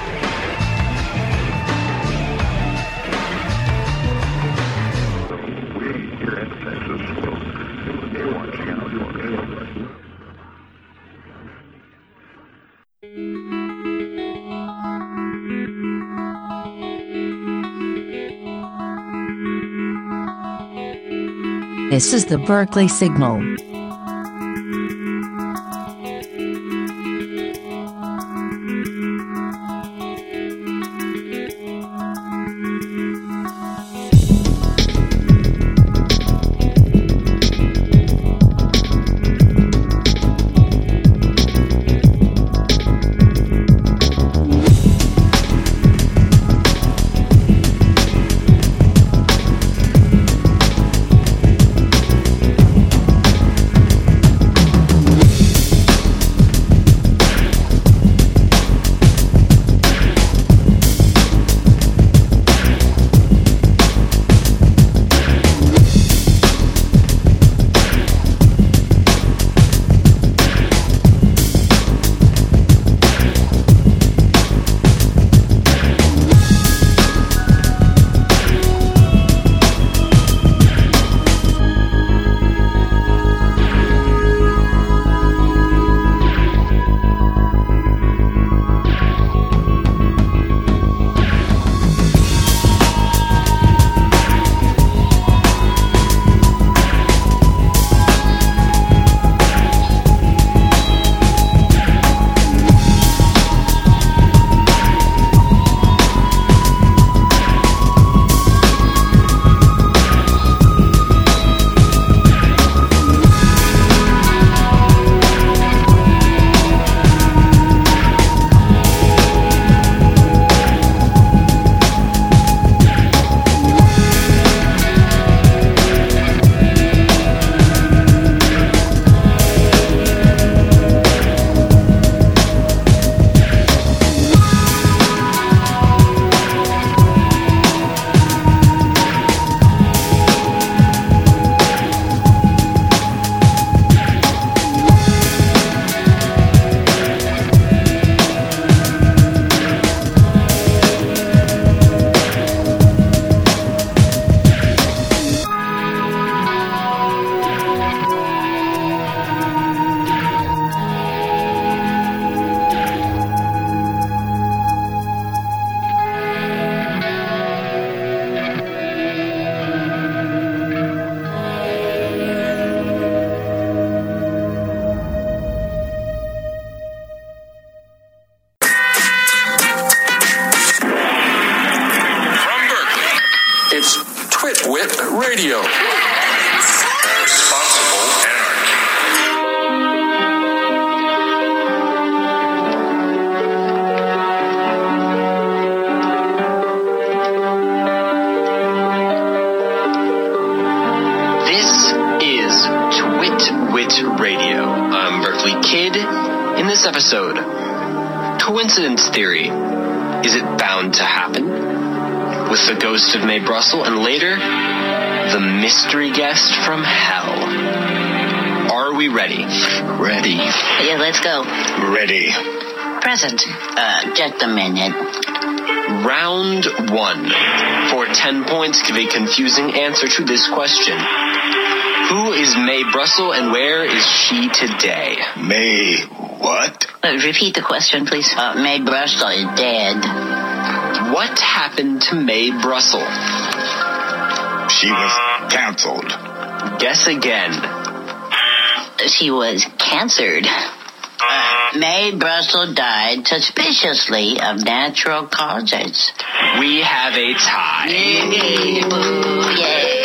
This is the Berkeley Signal. Radio. Responsible anarchy. This is Twit Wit Radio. I'm Berkeley Kid. In this episode, coincidence theory. Is it bound to happen? With the ghost of Mae Brussell, and later, the mystery guest from hell. Are we ready? Ready. Yeah, let's go. Ready. Present. Uh, just a minute. Round one. For ten points, give a confusing answer to this question. Who is Mae Brussell and where is she today? Mae what? Uh, repeat the question, please. Uh, Mae Brussell is dead. What happened to Mae Brussell? She was canceled. Guess again. She was cancered. Uh, Mae Brussell died suspiciously of natural causes. We have a tie. Yay! Boo! Yay!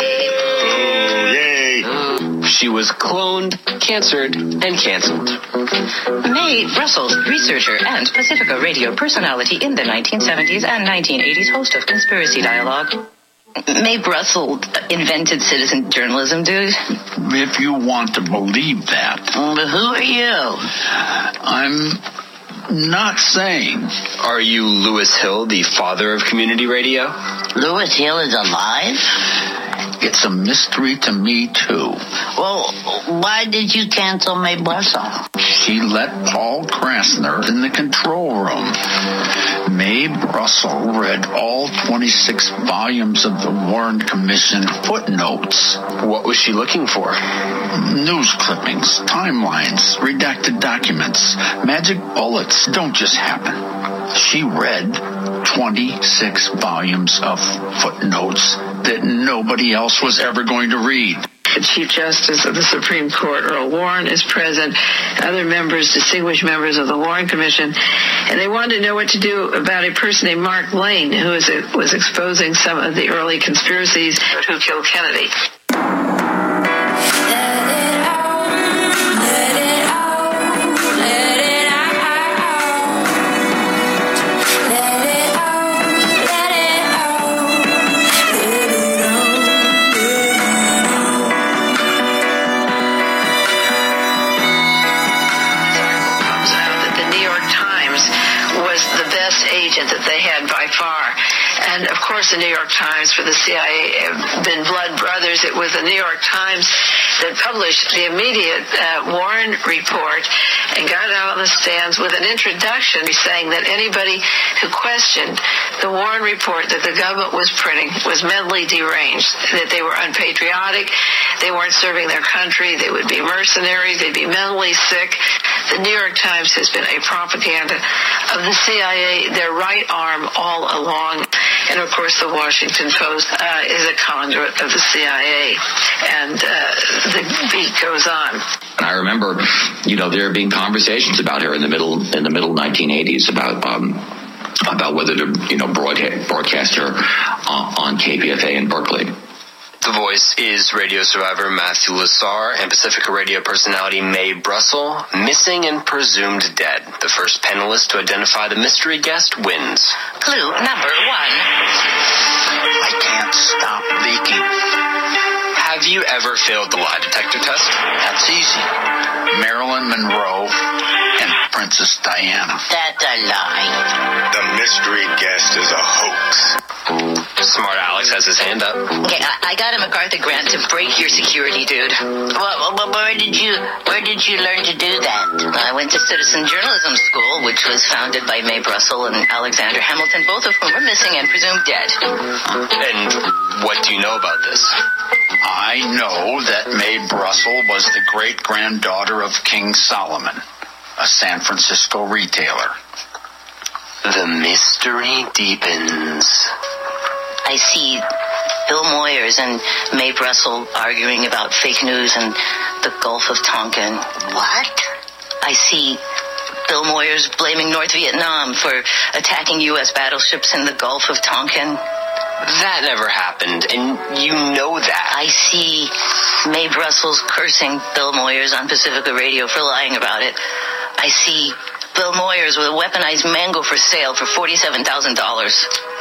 She was cloned, cancered, and canceled. Mae Brussell, researcher and Pacifica radio personality in the nineteen seventies and nineteen eighties, host of Conspiracy Dialogue. Mae Brussell invented citizen journalism, dude. If you want to believe that. But who are you? I'm not saying. Are you Lewis Hill, the father of community radio? Lewis Hill is alive? It's a mystery to me, too. Well, why did you cancel Mae Brussell? She he let Paul Krasner in the control room. Mae Brussel read all twenty-six volumes of the Warren Commission footnotes. What was she looking for? News clippings, timelines, redacted documents, magic bullets don't just happen. She read twenty-six volumes of footnotes that nobody else was ever going to read. The Chief Justice of the Supreme Court, Earl Warren, is present, other members, distinguished members of the Warren Commission, and they wanted to know what to do about a person named Mark Lane, who is, was exposing some of the early conspiracies who killed Kennedy. That they had by far. And of course the New York Times for the C I A have been blood brothers. It was the New York Times that published the immediate uh, Warren report and got out on the stands with an introduction saying that anybody who questioned the Warren report that the government was printing was mentally deranged, that they were unpatriotic, they weren't serving their country, they would be mercenaries, they'd be mentally sick. The New York Times has been a propaganda of the C I A, their right arm all along. And, of course, the Washington Post uh, is a conduit of the C I A. And uh, the beat goes on. And I remember, you know, there being conversations about her in the middle in the middle nineteen eighties about um, about whether to, you know, broadcast, broadcast her uh, on K P F A in Berkeley. The Voice is radio survivor Matthew Lasar and Pacifica radio personality Mae Brussel, missing and presumed dead. The first panelist to identify the mystery guest wins. Clue number one. I can't stop leaking. Have you ever failed the lie detector test? That's easy. Marilyn Monroe and Princess Diana. That's a lie. The mystery guest is a hoax. Smart Alex has his hand up. Okay, I, I got a MacArthur grant to break your security, dude. Well, well, where did you where did you learn to do that? I went to Citizen Journalism School, which was founded by Mae Brussel and Alexander Hamilton, both of whom are missing and presumed dead. And what do you know about this? I know that Mae Brussel was the great-granddaughter of King Solomon, a San Francisco retailer. The mystery deepens. I see Bill Moyers and Mae Brussel arguing about fake news and the Gulf of Tonkin. What? I see Bill Moyers blaming North Vietnam for attacking U S battleships in the Gulf of Tonkin. That never happened, and you know that. I see Mae Brussels cursing Bill Moyers on Pacifica Radio for lying about it. I see Bill Moyers with a weaponized mango for sale for forty-seven thousand dollars.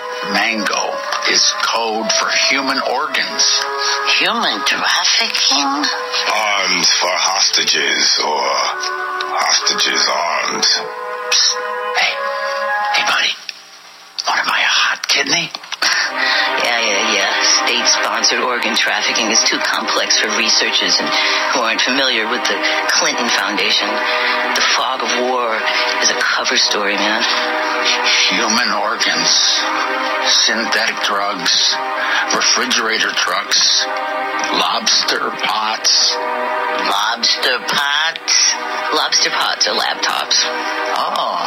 Mango is code for human organs. Human trafficking? Arms for hostages or hostages' arms. Psst. Hey, hey, buddy. Want to buy a hot kidney? Yeah, yeah, yeah. State-sponsored organ trafficking is too complex for researchers and who aren't familiar with the Clinton Foundation. The fog of war is a cover story, man. Human organs, synthetic drugs, refrigerator trucks, lobster pots. Lobster pots? Lobster pots are laptops. Oh,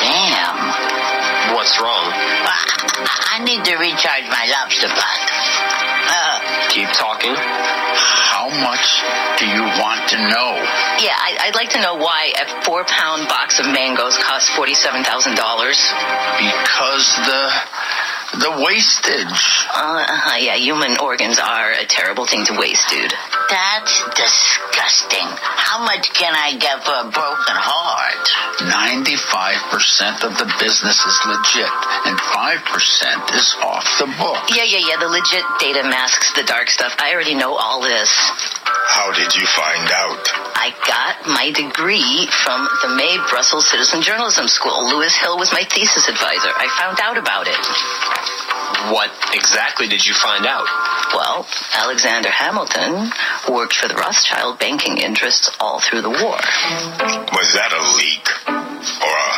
damn. What's wrong? I need to recharge my lobster pot. Uh, Keep talking. How much do you want to know? Yeah, I, I'd like to know why a four-pound box of mangoes costs forty-seven thousand dollars. Because the the wastage. Uh, uh, yeah, human organs are a terrible thing to waste, dude. That's disgusting. How much can I get for a broken heart? ninety-five percent of the business is legit, and five percent is off the book. Yeah, yeah, yeah. The legit data masks the dark stuff. I already know all this. How did you find out? I got my degree from the Mae Brussel Citizen Journalism School. Lewis Hill was my thesis advisor. I found out about it. What exactly did you find out? Well, Alexander Hamilton worked for the Rothschild banking interests all through the war. Was that a leak or a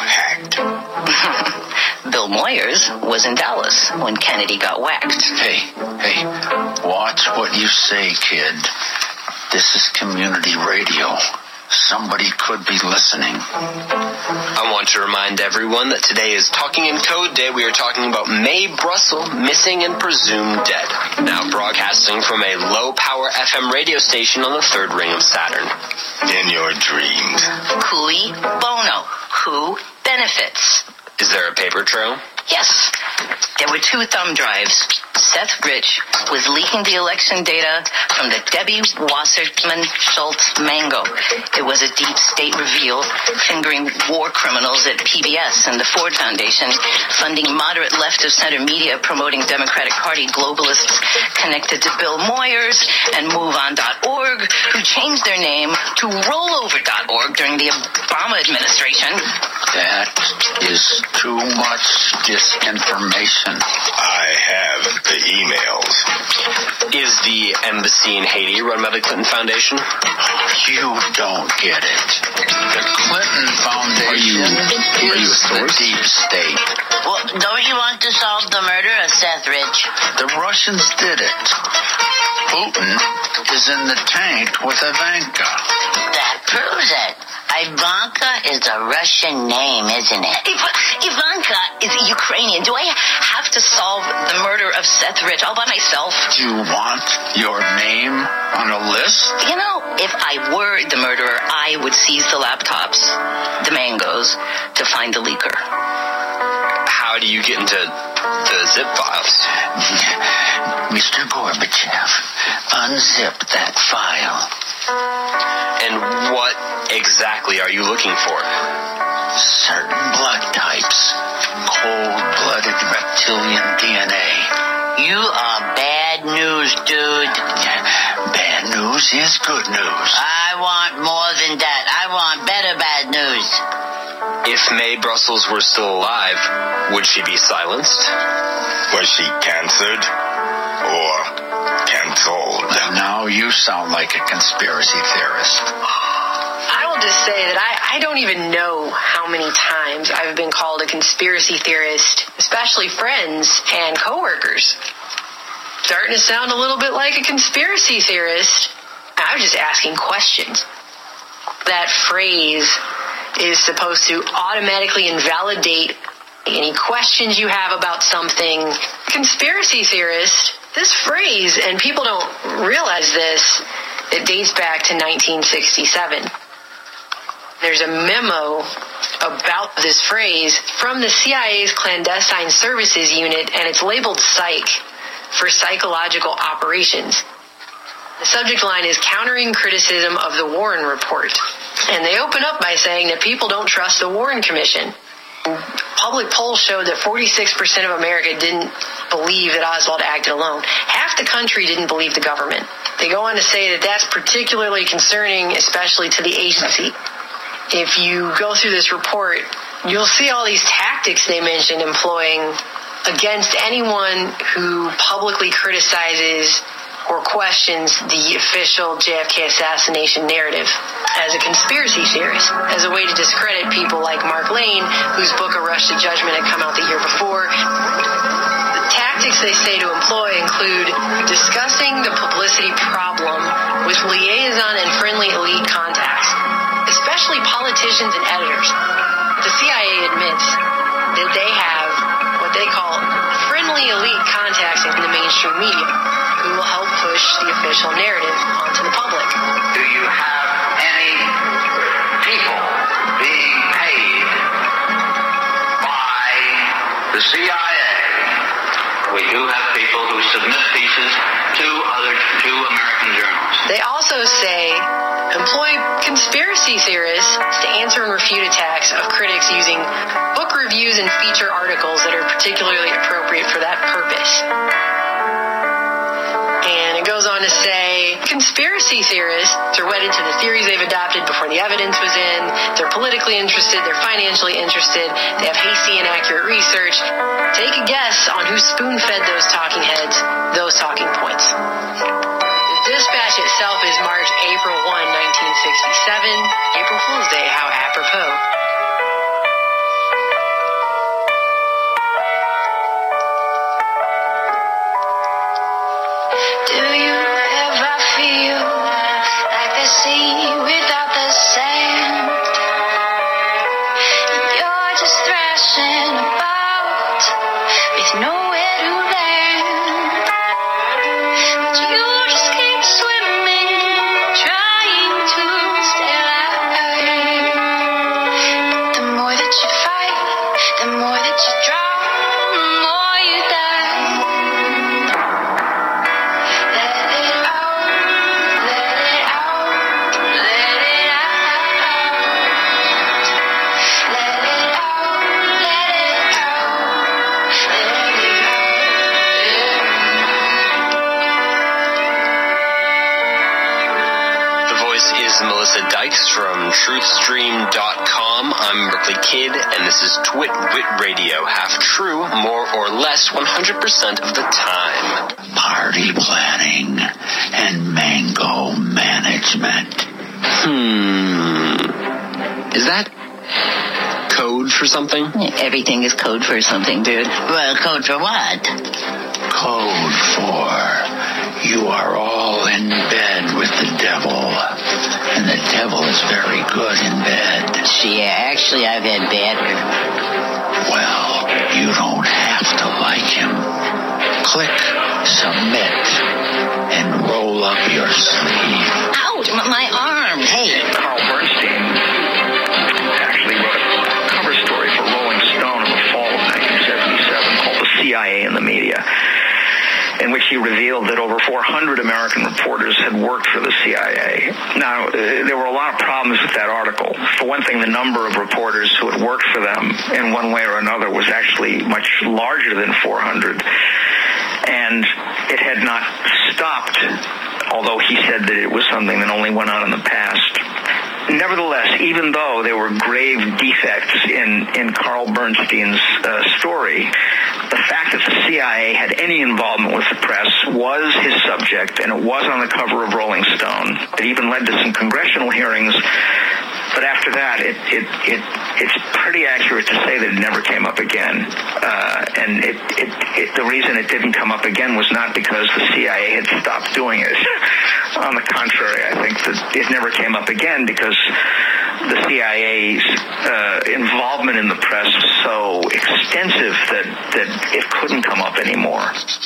hack? Bill Moyers was in Dallas when Kennedy got whacked. Hey, hey, watch what you say, kid. This is community radio. Somebody could be listening. I want to remind everyone that today is Talking in Code Day. We are talking about Mae Brussell, missing and presumed dead. Now broadcasting from a low-power F M radio station on the third ring of Saturn. In your dreams. Cui bono? Who benefits? Is there a paper trail? Yes. There were two thumb drives. Seth Rich was leaking the election data from the Debbie Wasserman Schultz Mango. It was a deep state reveal fingering war criminals at P B S and the Ford Foundation, funding moderate left of center media promoting Democratic Party globalists connected to Bill Moyers and move on dot org, who changed their name to rollover dot org during the Obama administration. That is too much disinformation. I have the emails. Is the embassy in Haiti run by the Clinton Foundation? You don't get it. The Clinton Foundation are you, are you is the deep state. Well, don't you want to solve the murder of Seth Rich? The Russians did it. Putin is in the tank with Ivanka. That proves it. Ivanka is a Russian name, isn't it? Iv- Ivanka is Ukrainian. Do I have to solve the murder of Seth Rich all by myself? Do you want your name on a list? You know, if I were the murderer, I would seize the laptops, the mangoes, to find the leaker. How do you get into the zip files? Mister Gorbachev, unzip that file. And what exactly are you looking for? Certain blood types. Cold-blooded reptilian D N A. You are bad news, dude. Bad news is good news. I want more than that. I want better bad news. If Mae Brussels were still alive, would she be silenced? Was she canceled or canceled? Now you sound like a conspiracy theorist. I will just say that I, I don't even know how many times I've been called a conspiracy theorist, especially friends and coworkers. Starting to sound a little bit like a conspiracy theorist. I was just asking questions. That phrase is supposed to automatically invalidate any questions you have about something. Conspiracy theorist, this phrase, and people don't realize this, it dates back to nineteen sixty-seven. There's a memo about this phrase from the C I A's Clandestine Services Unit, and it's labeled Psych for Psychological Operations. The subject line is Countering Criticism of the Warren Report. And they open up by saying that people don't trust the Warren Commission. Public polls showed that forty-six percent of America didn't believe that Oswald acted alone. Half the country didn't believe the government. They go on to say that that's particularly concerning, especially to the agency. If you go through this report, you'll see all these tactics they mentioned employing against anyone who publicly criticizes or questions the official J F K assassination narrative as a conspiracy theorist, as a way to discredit people like Mark Lane, whose book A Rush to Judgment had come out the year before. The tactics they say to employ include discussing the publicity problem with liaison and friendly elite contacts, especially politicians and editors. The C I A admits that they have what they call friendly elite contacts in the mainstream media who will help push the official narrative onto the public. Do you have any people being paid by the C I A? We do have people who submit pieces to other to American journals. They also say employ conspiracy theorists to answer and refute attacks of critics using book reviews and feature articles that are particularly appropriate for that purpose. And it goes on to say, conspiracy theorists are wedded to the theories they've adopted before the evidence was in. They're politically interested. They're financially interested. They have hasty, inaccurate research. Take a guess on who spoon-fed those talking heads those talking points. The dispatch itself is March, April first, nineteen sixty-seven. April Fool's Day, how apropos. Do you ever feel like the sea without the sand? You're just thrashing about with nowhere to land. But you just keep swimming, trying to stay alive. But the more that you fight, the more that you drown, the more you die. Melissa Dykes from truth stream dot com. I'm Berkeley Kid, and this is Twit Wit Radio. Half true, more or less, one hundred percent of the time. Party planning and mango management. Hmm. Is that code for something? Everything is code for something, dude. Well, code for what? Code for you are all in bed with the devil. And the devil is very good in bed. Yeah, actually, I've had better. Well, you don't have to like him. Click submit and roll up your sleeve. Ouch, my arm. Hey. Carl Bernstein actually wrote a cover story for Rolling Stone in the fall of nineteen seventy-seven called The C I A and the Media, in which he revealed that over four hundred American reporters had worked for the C I A. Now, uh, there were a lot of problems with that article. For one thing, the number of reporters who had worked for them in one way or another was actually much larger than four hundred. And it had not stopped, although he said that it was something that only went on in the past. Nevertheless, even though there were grave defects in, in Carl Bernstein's uh, story, the fact that the C I A had any involvement with the press was his subject, and it was on the cover of Rolling Stone. It even led to some congressional hearings, but after that, it, it, it, it's pretty accurate to say that it never came up again. Uh, and it, it, it, the reason it didn't come up again was not because the C I A had stopped doing it. On the contrary, I think that it never came up again because the C I A's uh, involvement in the press was so extensive that, that it couldn't come up anymore.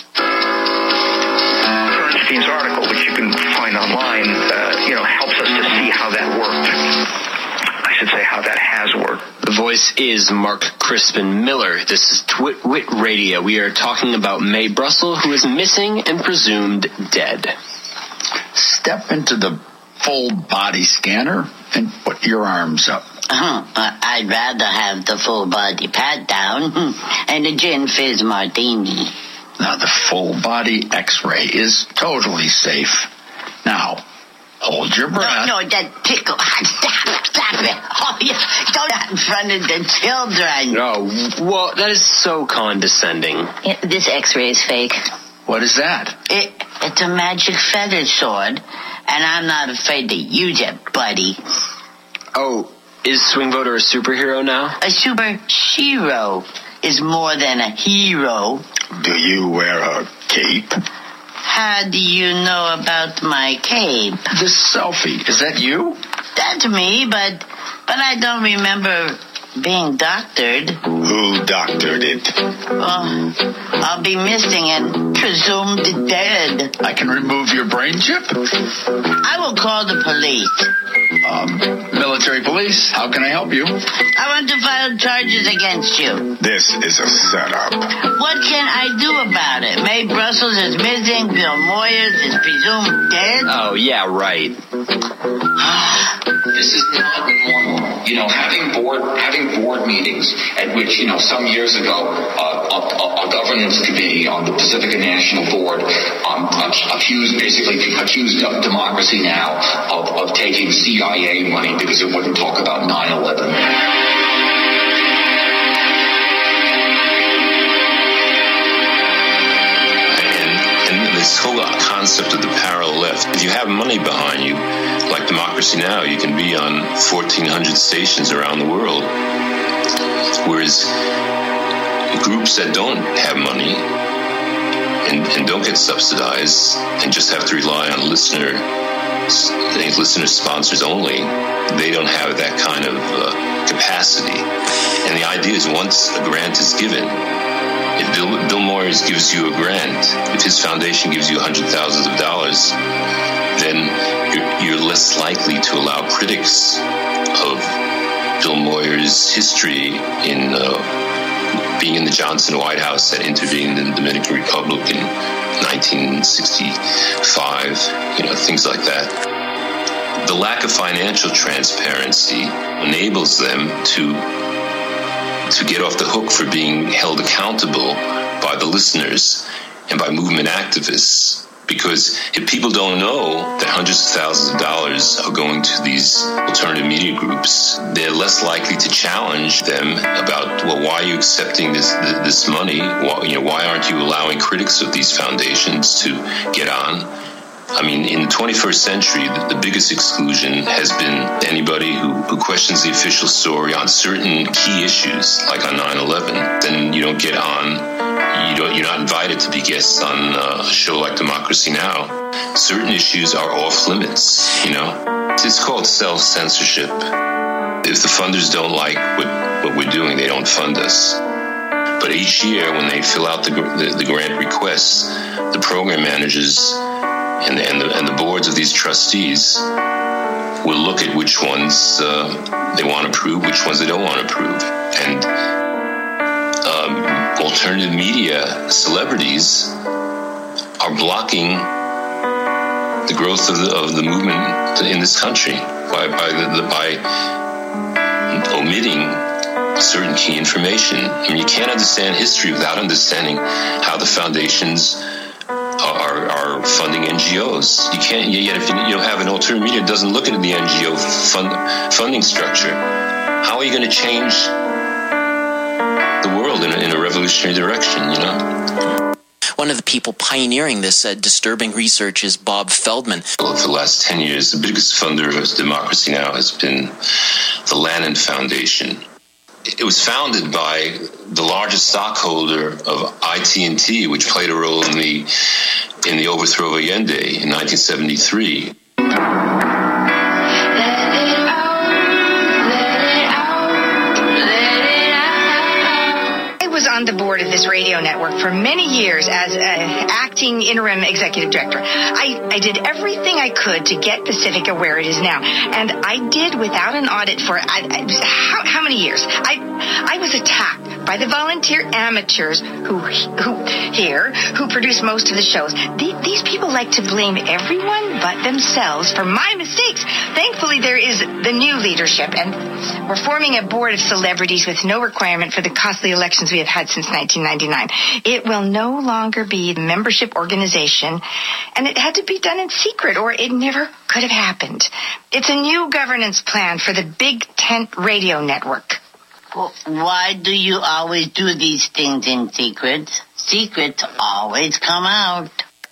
Bernstein's article, which you can find online, uh, you know, helps us to see how that worked. I should say how that has worked. The voice is Mark Crispin Miller. This is Twit Wit Radio. We are talking about Mae Brussell, who is missing and presumed dead. Step into the full body scanner and put your arms up. Uh-huh. Uh, I'd rather have the full body pat down and a gin fizz martini. Now, the full body x-ray is totally safe. Now, hold your breath. No, no, that tickle. Stop, stop it. Oh, yeah. Don't out in front of the children. Oh, well, that is so condescending. Yeah, this x-ray is fake. What is that? It, it's a magic feather sword, and I'm not afraid to use it, buddy. Oh, is Swing Voter a superhero now? A super shero is more than a hero. Do you wear a cape? How do you know about my cape? This selfie, is that you? That's me, but but I don't remember being doctored. Who doctored it? Oh, I'll be missing and presumed dead. I can remove your brain chip? I will call the police. Um, military police, how can I help you? I want to file charges against you. This is a setup. What can I do about it? Mae Brussels is missing, Bill Moyers is presumed dead. Oh, yeah, right. This is not normal. You know, having board having board meetings at which, you know, some years ago, uh, a, a governance committee on the Pacifica National Board uh, um, accused, basically accused of Democracy Now! of, of taking C I A money because it wouldn't talk about nine eleven. This whole concept of the parallel left. If you have money behind you, like Democracy Now!, you can be on fourteen hundred stations around the world. Whereas groups that don't have money and, and don't get subsidized and just have to rely on listener, listener sponsors only, they don't have that kind of uh, capacity. And the idea is once a grant is given, if Bill, Bill Moyers gives you a grant, if his foundation gives you hundreds of thousands of dollars, then you're, you're less likely to allow critics of Bill Moyers' history in uh, being in the Johnson White House that intervened in the Dominican Republic in nineteen sixty-five, you know, things like that. The lack of financial transparency enables them to to get off the hook for being held accountable by the listeners and by movement activists. Because if people don't know that hundreds of thousands of dollars are going to these alternative media groups, they're less likely to challenge them about, well, why are you accepting this this money? Why, you know, why aren't you allowing critics of these foundations to get on? I mean, in the twenty-first century, the, the biggest exclusion has been anybody who, who questions the official story on certain key issues, like on nine eleven. Then you don't get on, you don't, you're not invited to be guests on a show like Democracy Now! Certain issues are off limits, you know? It's called self-censorship. If the funders don't like what, what we're doing, they don't fund us. But each year, when they fill out the, the, the grant requests, the program managers And the, and, the, and the boards of these trustees will look at which ones uh, they want to approve, which ones they don't want to approve. And um, alternative media celebrities are blocking the growth of the, of the movement in this country by, by, the, the, by omitting certain key information. I mean, you can't understand history without understanding how the foundations Are, are funding N G Os. You can't, yet if you, you have an alternative media that doesn't look at the N G O fund, funding structure, how are you going to change the world in a, in a revolutionary direction, you know? One of the people pioneering this uh, disturbing research is Bob Feldman. Well, for the last ten years, the biggest funder of Democracy Now! Has been the Lannan Foundation. It was founded by the largest stockholder of I T and T, which played a role in the in the overthrow of Allende in nineteen seventy-three. I was on the board of this radio network for many years as an acting interim executive director. I, I did everything I could to get Pacifica where it is now. And I did without an audit for I, I, how, how many years? I I was attacked by the volunteer amateurs who who here who produce most of the shows. The, these people like to blame everyone but themselves for my mistakes. Thankfully, there is the new leadership, and we're forming a board of celebrities with no requirement for the costly elections we have had since nineteen ninety-nine. It will no longer be a membership organization, and it had to be done in secret, or it never could have happened. It's a new governance plan for the Big Tent Radio Network. Well, why do you always do these things in secret? Secrets always come out.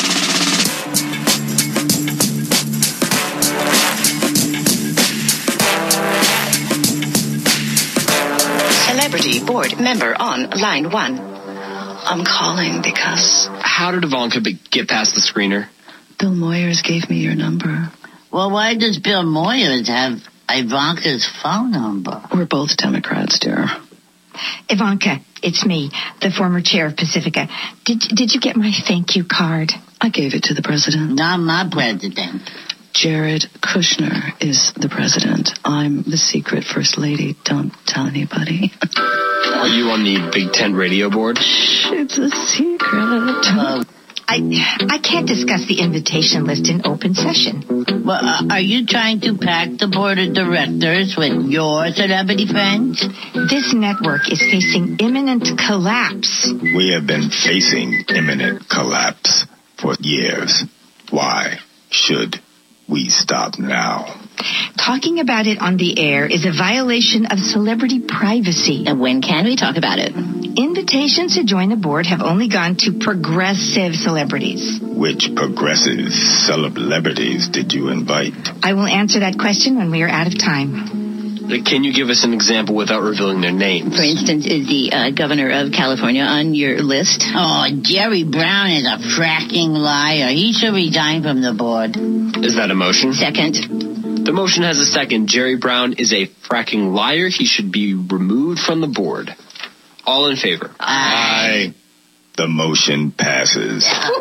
Celebrity board member on line one. I'm calling because... How did Ivanka be- get past the screener? Bill Moyers gave me your number. Well, why does Bill Moyers have Ivanka's phone number? We're both Democrats, dear. Ivanka, it's me, the former chair of Pacifica. Did, did you get my thank you card? I gave it to the president. Not my president. Jared Kushner is the president. I'm the secret first lady. Don't tell anybody. Are you on the Big Tent Radio board? Shh, it's a secret. Uh, I I can't discuss the invitation list in open session. Well, uh, are you trying to pack the board of directors with your celebrity friends? This network is facing imminent collapse. We have been facing imminent collapse. for years. Why should we stop now? Talking about it on the air is a violation of celebrity privacy. And when can we talk about it? Invitations to join the board have only gone to progressive celebrities. Which progressive celebrities did you invite? I will answer that question when we are out of time. Can you give us an example without revealing their names? For instance, is the uh, governor of California on your list? Oh, Jerry Brown is a fracking liar. He should resign from the board. Is that a motion? Second. The motion has a second. Jerry Brown is a fracking liar. He should be removed from the board. All in favor? Aye. The motion passes.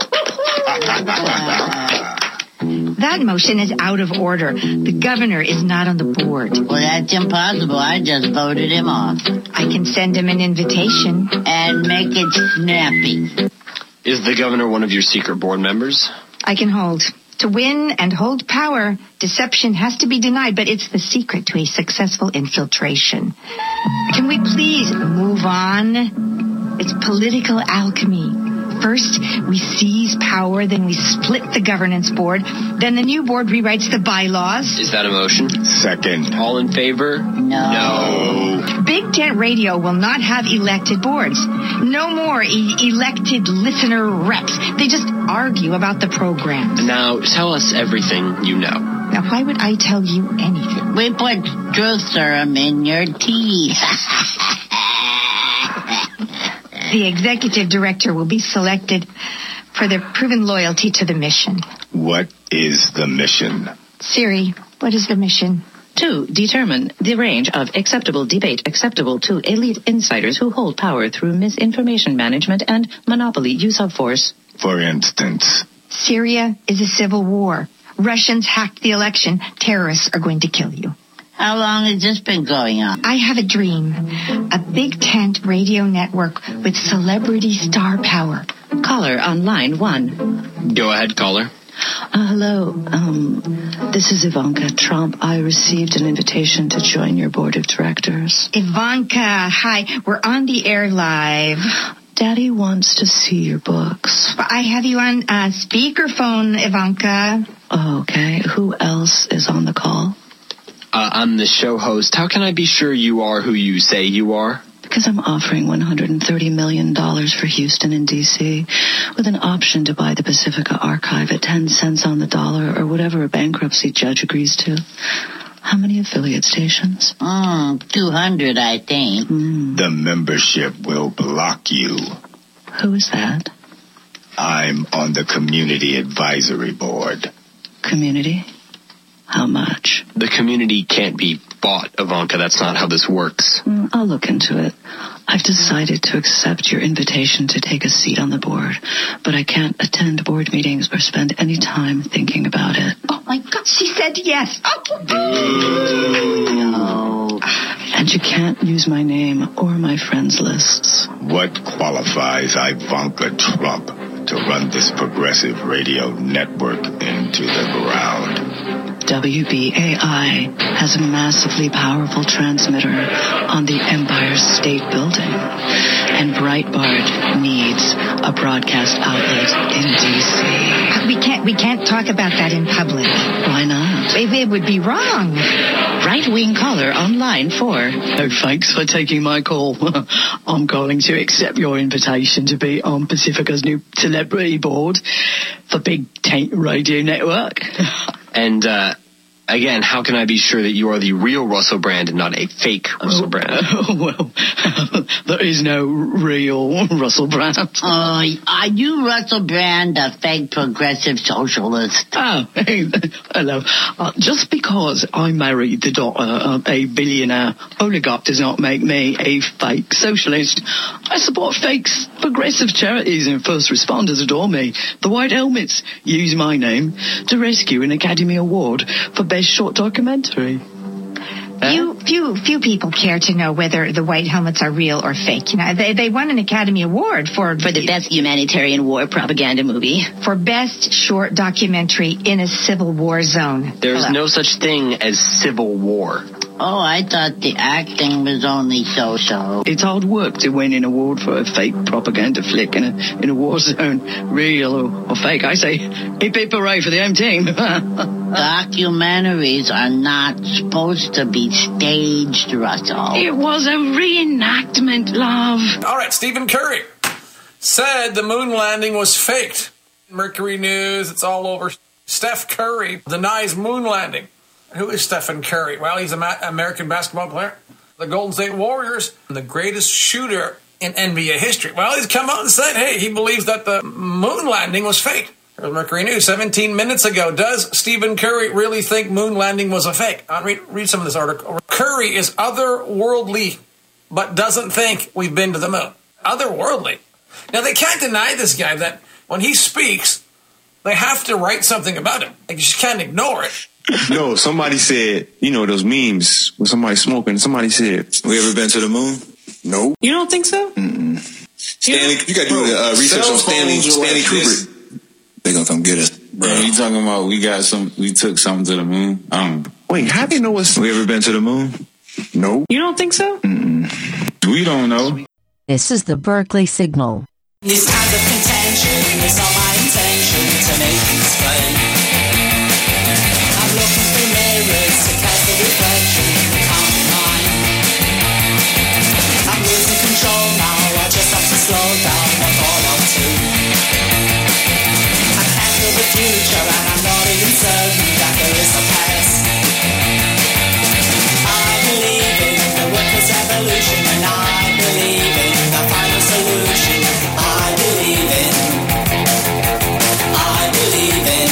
That motion is out of order. The governor is not on the board. Well, that's impossible. I just voted him off. I can send him an invitation. And make it snappy. Is the governor one of your secret board members? I can hold. To win and hold power, deception has to be denied, but it's the secret to a successful infiltration. Can we please move on? It's political alchemy. First, we seize power, then we split the governance board, then the new board rewrites the bylaws. Is that a motion? Second. All in favor? No. No. Big Tent Radio will not have elected boards. No more e- elected listener reps. They just argue about the programs. Now, tell us everything you know. Now, why would I tell you anything? We put truth serum in your tea. The executive director will be selected for their proven loyalty to the mission. What is the mission? Siri, what is the mission? To determine the range of acceptable debate acceptable to elite insiders who hold power through misinformation management and monopoly use of force. For instance? Syria is a civil war. Russians hacked the election. Terrorists are going to kill you. How long has this been going on? I have a dream. A big tent radio network with celebrity star power. Caller on line one. Go ahead, caller. Uh, hello. Um, this is Ivanka Trump. I received an invitation to join your board of directors. Ivanka, hi. We're on the air live. Daddy wants to see your books. I have you on uh, speakerphone, Ivanka. Oh, okay. Who else is on the call? Uh, I'm the show host. How can I be sure you are who you say you are? Because I'm offering one hundred thirty million dollars for Houston and D C with an option to buy the Pacifica Archive at ten cents on the dollar or whatever a bankruptcy judge agrees to. How many affiliate stations? Mm, two hundred, I think. Mm. The membership will block you. Who is that? I'm on the Community Advisory Board. Community? How much? The community can't be bought, Ivanka. That's not how this works. Mm, I'll look into it. I've decided to accept your invitation to take a seat on the board, but I can't attend board meetings or spend any time thinking about it. Oh, my God, she said yes. Oh. No. And you can't use my name or my friends lists. What qualifies Ivanka Trump to run this progressive radio network into the ground? W B A I has a massively powerful transmitter on the Empire State Building, and Breitbart needs a broadcast outlet in D C. We can't, we can't talk about that in public. Why not? It, it would be wrong. Right-wing caller on line four. Oh, thanks for taking my call. I'm calling to accept your invitation to be on Pacifica's new celebrity board for Big Tent Radio Network. And, uh, again, how can I be sure that you are the real Russell Brand and not a fake Russell Brand? Oh, well, there is no real Russell Brand. Oh, are you Russell Brand, a fake progressive socialist? Oh, hello. Uh, just because I married the daughter of a billionaire oligarch does not make me a fake socialist. I support fake progressive charities and first responders adore me. The White Helmets use my name to rescue an Academy Award for Best Short Documentary. Few, few, few people care to know whether the White Helmets are real or fake. You know, they they won an Academy Award for for the best humanitarian war propaganda movie, for best short documentary in a civil war zone. There's Hello. no such thing as civil war. Oh, I thought the acting was only so-so. It's hard work to win an award for a fake propaganda flick in a in a war zone, real or, or fake. I say, hip hip hooray for the home team. Documentaries are not supposed to be staged, Russell. It was a reenactment, love. All right, Stephen Curry said the moon landing was faked. Mercury News, it's all over. Steph Curry denies moon landing. Who is Stephen Curry? Well, he's an American basketball player. The Golden State Warriors, the greatest shooter in N B A history. Well, he's come out and said, hey, he believes that the moon landing was fake. Here's Mercury News, seventeen minutes ago. Does Stephen Curry really think moon landing was a fake? I'll read, read some of this article. Curry is otherworldly, but doesn't think we've been to the moon. Otherworldly. Now, they can't deny this guy that when he speaks, they have to write something about him. Like, you just can't ignore it. No, somebody said, you know, those memes with somebody smoking. Somebody said, we ever been to the moon? No. You don't think so? Mm-mm. Stanley, you got to do uh, research on Stanley, Stanley Kubrick. They gonna come get us, bro. You talking about we got some, we took something to the moon? Um, Wait, how do you know what's... We ever been to the moon? No. You don't think so? Mm-mm. We don't know. This is the Berkeley Signal. This kind of contention is not my intention to make things plain. I'm looking through mirrors to catch the reflection that can't be mine. I'm losing control now, I just have to slow down a thought or two. I can't feel the future and I'm not even certain that there is a past. I believe in the workers' evolution and I believe in the final solution. I believe in, I believe in,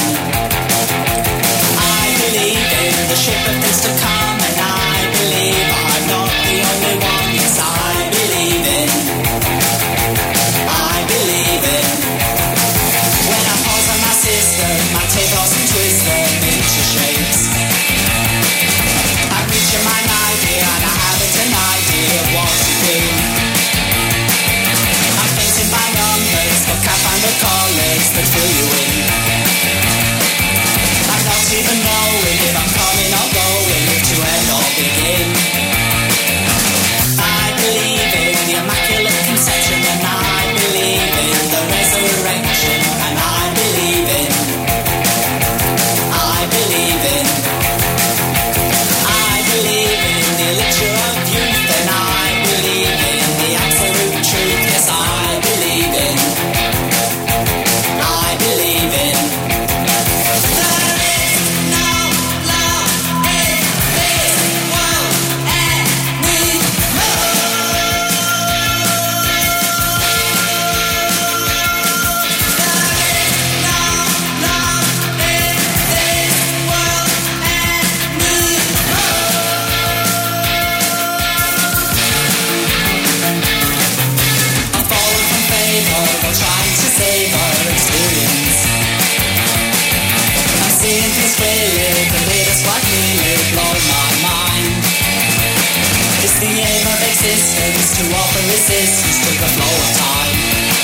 I believe in the ship of things to come, and I believe I'm not the only one. Yes, I believe in, I believe in. When I pause on my system, I take off and twist them into shapes. I'm reaching my idea and I haven't an idea of what to do. By numbers, but can't find the colours that fill you in. I'm not even knowing if I'm coming or going, if to end or begin. I believe in the Immaculate Conception, and I believe in the resurrection, and I believe in, I believe in, I believe in the elixir of youth, and I believe in the absolute truth. Yes, I believe in, I believe in. There is no love in this world anymore. There is no love in this world anymore. I'm falling from favor, while trying to save our experience. I'm seeing things clearly, the latest what really blow my mind. It's the aim of existence to offer resistance to the flow of time.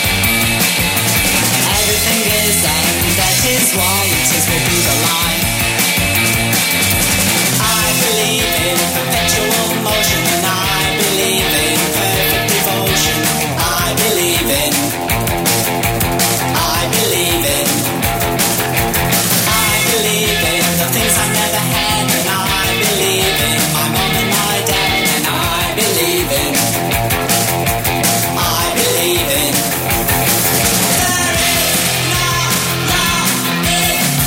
Everything is, and that is why it is will be the line. I believe in perpetual motion, and I believe in perfect devotion. I believe in, I believe in, I believe in the things I never had, and I believe in my mom and my dad, and I believe in, I believe in. There is no love in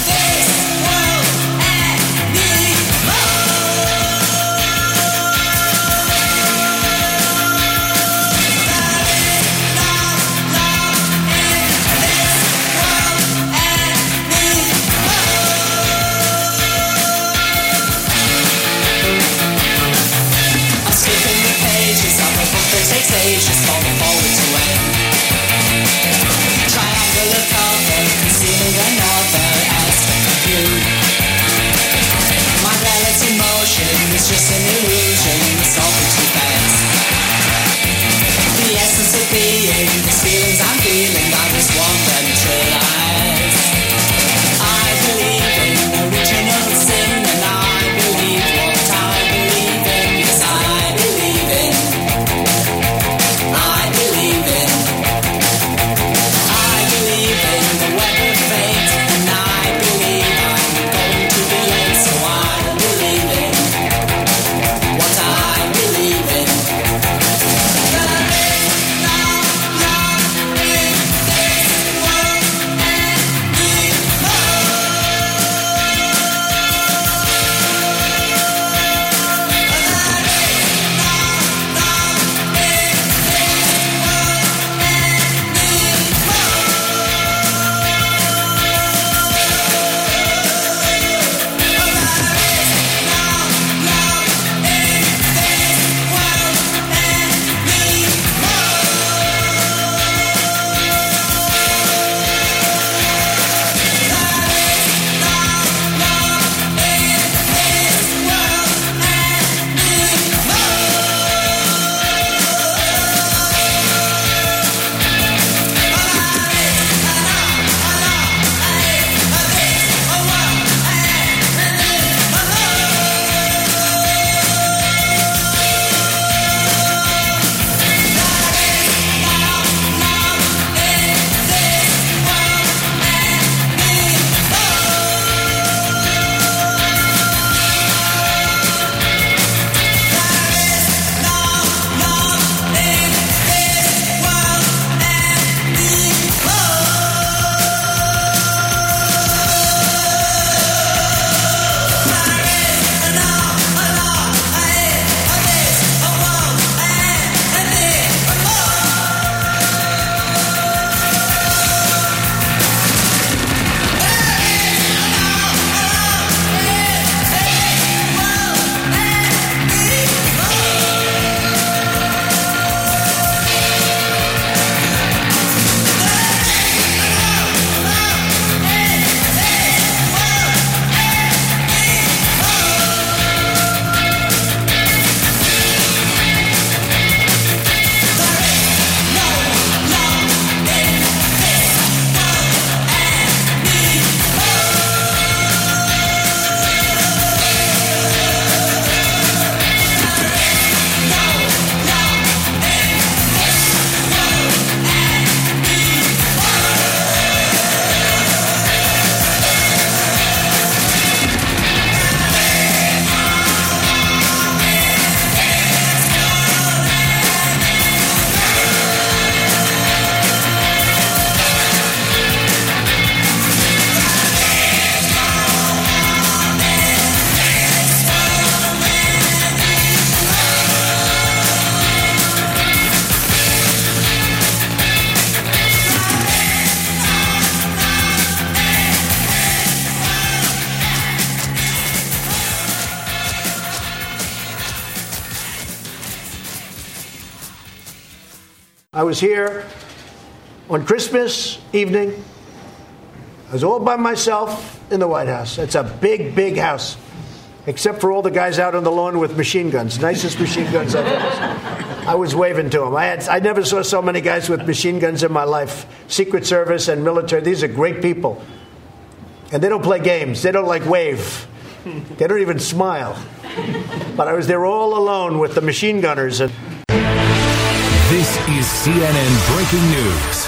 I was here on Christmas evening. I was all by myself in the White House. It's a big, big house, except for all the guys out on the lawn with machine guns, nicest machine guns I've ever seen. I was waving to them. I had, I never saw so many guys with machine guns in my life. Secret Service and military, these are great people. And they don't play games. They don't like wave. They don't even smile. But I was there all alone with the machine gunners. And this is C N N Breaking News.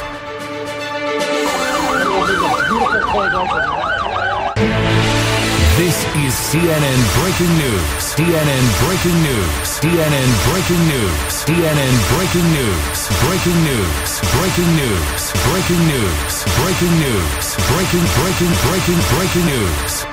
This is C N N Breaking News. C N N Breaking News. C N N Breaking News. C N N Breaking News. Breaking News. Breaking News. Breaking News. Breaking News. Breaking, breaking, breaking, breaking news.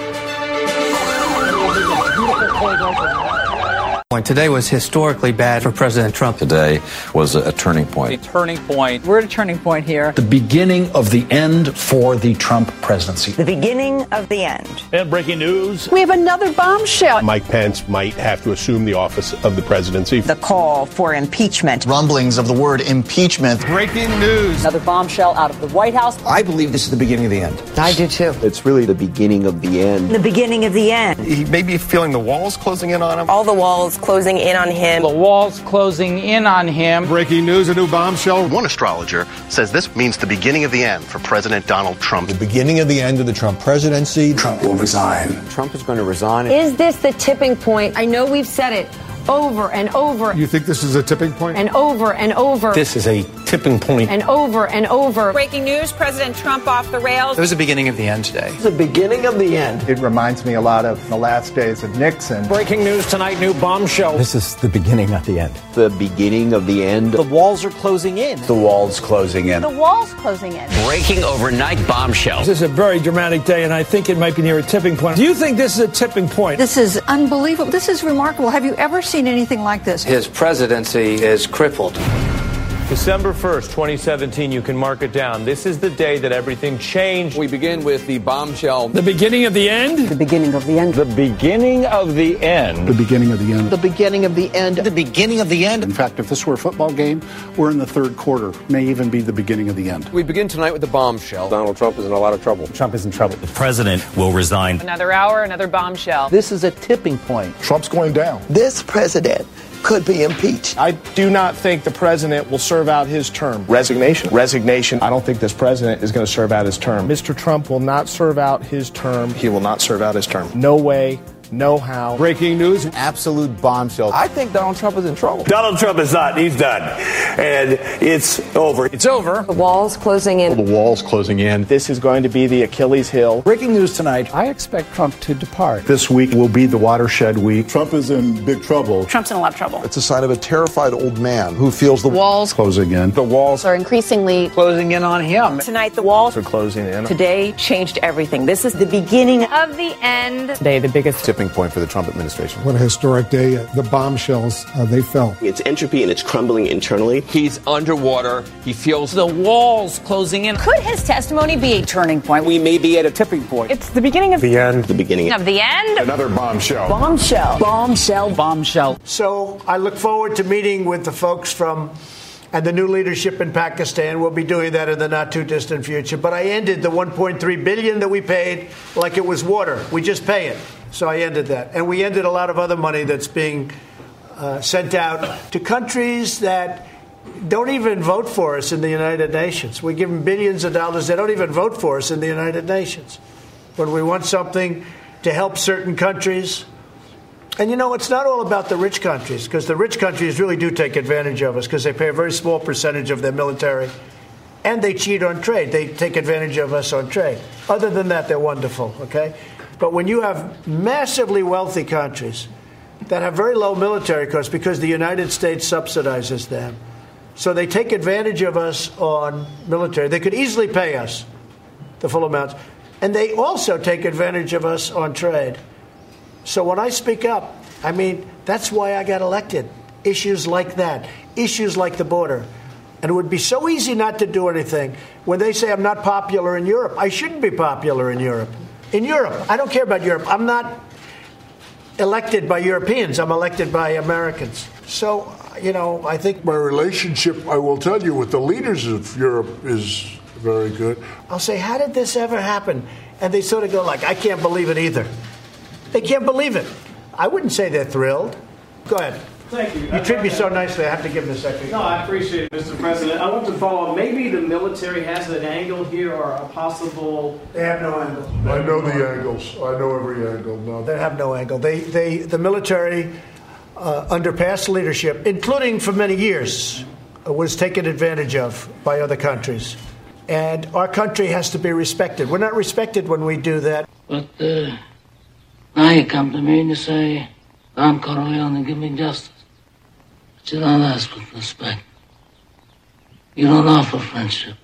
Today was historically bad for President Trump. Today was a turning point. A turning point. We're at a turning point here. The beginning of the end for the Trump presidency. The beginning of the end. And breaking news. We have another bombshell. Mike Pence might have to assume the office of the presidency. The call for impeachment. Rumblings of the word impeachment. Breaking news. Another bombshell out of the White House. I believe this is the beginning of the end. I do too. It's really the beginning of the end. The beginning of the end. He may be feeling the walls closing in on him. All the walls closing in on him. The walls closing in on him. Breaking news, a new bombshell. One astrologer says this means the beginning of the end for President Donald Trump. The beginning of the end of the Trump presidency. Trump will resign. Trump is going to resign. Is this the tipping point? I know we've said it over and over. You think this is a tipping point? And over and over. This is a tipping point. And over and over. Breaking news, President Trump off the rails. It was the beginning of the end today. It's the beginning of the end. It reminds me a lot of the last days of Nixon. Breaking news tonight, new bombshell. This is the beginning of the end. The beginning of the end. The walls are closing in. The walls closing in. The walls closing in. Breaking overnight bombshell. This is a very dramatic day, and I think it might be near a tipping point. Do you think this is a tipping point? This is unbelievable. This is remarkable. Have you ever seen anything like this? His presidency is crippled. December first, twenty seventeen, you can mark it down. This is the day that everything changed. We begin with the bombshell. The beginning of the end? The beginning of the end. The beginning of the end. The beginning of the end. The beginning of the end. The beginning of the end. In fact, if this were a football game, we're in the third quarter. May even be the beginning of the end. We begin tonight with the bombshell. Donald Trump is in a lot of trouble. Trump is in trouble. The president will resign. Another hour, another bombshell. This is a tipping point. Trump's going down. This president could be impeached. I do not think the president will serve out his term. Resignation. Resignation. I don't think this president is going to serve out his term. Mister Trump will not serve out his term. He will not serve out his term. No way. No how. Breaking news. Absolute bombshell. I think Donald Trump is in trouble. Donald Trump is not. He's done. And it's over. It's over. The walls closing in. The walls closing in. This is going to be the Achilles heel. Breaking news tonight. I expect Trump to depart. This week will be the watershed week. Trump is in big trouble. Trump's in a lot of trouble. It's a sign of a terrified old man who feels the walls closing in. The walls are increasingly closing in on him. Tonight, the walls are closing in. Today changed everything. This is the beginning of the end. Today, the biggest tipping point for the Trump administration. What a historic day. The bombshells, uh, they fell. It's entropy and it's crumbling internally. He's underwater. He feels The walls closing in. Could his testimony be a turning point? we may be at a tipping point. It's the beginning of The end. The beginning of the end. Another bombshell. bombshell. Bombshell. Bombshell. So I look forward to meeting with the folks from and the new leadership in Pakistan. We'll be doing that in the not too distant future. But I ended the one point three billion dollars that we paid like it was water. We just pay it. So I ended that. And we ended a lot of other money that's being uh, sent out to countries that don't even vote for us in the United Nations. We give them billions of dollars. They don't even vote for us in the United Nations. When we want something to help certain countries. And, you know, it's not all about the rich countries, because the rich countries really do take advantage of us because they pay a very small percentage of their military. And they cheat on trade. They take advantage of us on trade. Other than that, they're wonderful, okay? But when you have massively wealthy countries that have very low military costs because the United States subsidizes them, so they take advantage of us on military. They could easily pay us the full amount. And they also take advantage of us on trade. So when I speak up, I mean, that's why I got elected. Issues like that. Issues like the border. And it would be so easy not to do anything. When they say I'm not popular in Europe, I shouldn't be popular in Europe. In Europe, I don't care about Europe. I'm not elected by Europeans. I'm elected by Americans. So you know, I think my relationship, I will tell you, with the leaders of Europe is very good. I'll say, how did this ever happen? And they sort of go like, I can't believe it either. They can't believe it. I wouldn't say they're thrilled. Go ahead. Thank you. You treat me so nicely, I have to give them a second. No, I appreciate it, Mister President. I want to follow up. Maybe the military has an angle here or a possible... They have no angle. I know the angles. I know every angle. No, they have no angle. They, they, the military, uh, under past leadership, including for many years, uh, was taken advantage of by other countries. And our country has to be respected. We're not respected when we do that. But uh, now you come to me and you say, Don Corleone, give me justice. But you don't ask with respect. You don't offer friendship.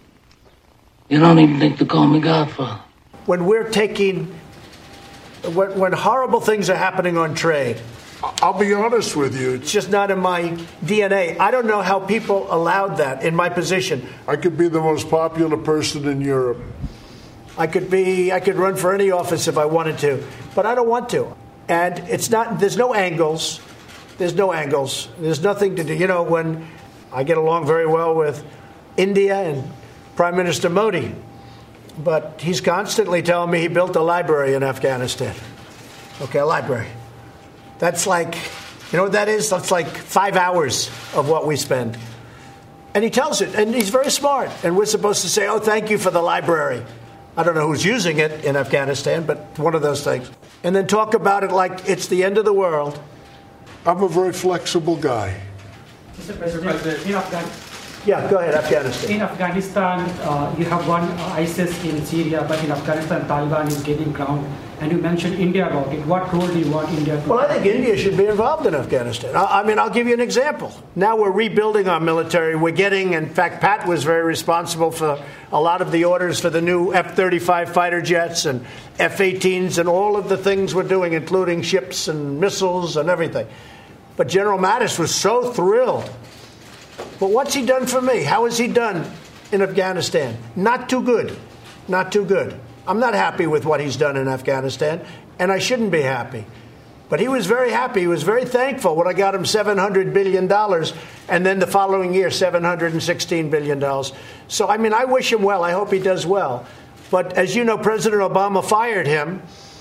You don't even think to call me Godfather. When we're taking, when, when horrible things are happening on trade, I'll be honest with you. It's just not in my D N A. I don't know how people allowed that in my position. I could be the most popular person in Europe. I could be, I could run for any office if I wanted to, but I don't want to. And it's not, there's no angles. There's no angles. There's nothing to do. You know, when I get along very well with India and Prime Minister Modi, but he's constantly telling me he built a library in Afghanistan. Okay, a library. That's like, you know what that is? That's like five hours of what we spend. And he tells it, and he's very smart. And we're supposed to say, oh, thank you for the library. I don't know who's using it in Afghanistan, but one of those things. And then talk about it like it's the end of the world. I'm a very flexible guy. Mister President, in Afghanistan. Yeah, go ahead, Afghanistan. In Afghanistan, uh, you have won uh, ISIS in Syria, but in Afghanistan, Taliban is getting ground. And you mentioned India about it. What role do you want India to play? Well, I think India should be involved in Afghanistan. I, I mean, I'll give you an example. Now we're rebuilding our military. We're getting, in fact, Pat was very responsible for a lot of the orders for the new F thirty-five fighter jets and F eighteens and all of the things we're doing, including ships and missiles and everything. But General Mattis was so thrilled. But what's he done for me? How has he done in Afghanistan? Not too good. Not too good. I'm not happy with what he's done in Afghanistan, and I shouldn't be happy. But he was very happy. He was very thankful when I got him seven hundred billion dollars, and then the following year, seven hundred sixteen billion dollars. So, I mean, I wish him well. I hope he does well. But as you know, President Obama fired him.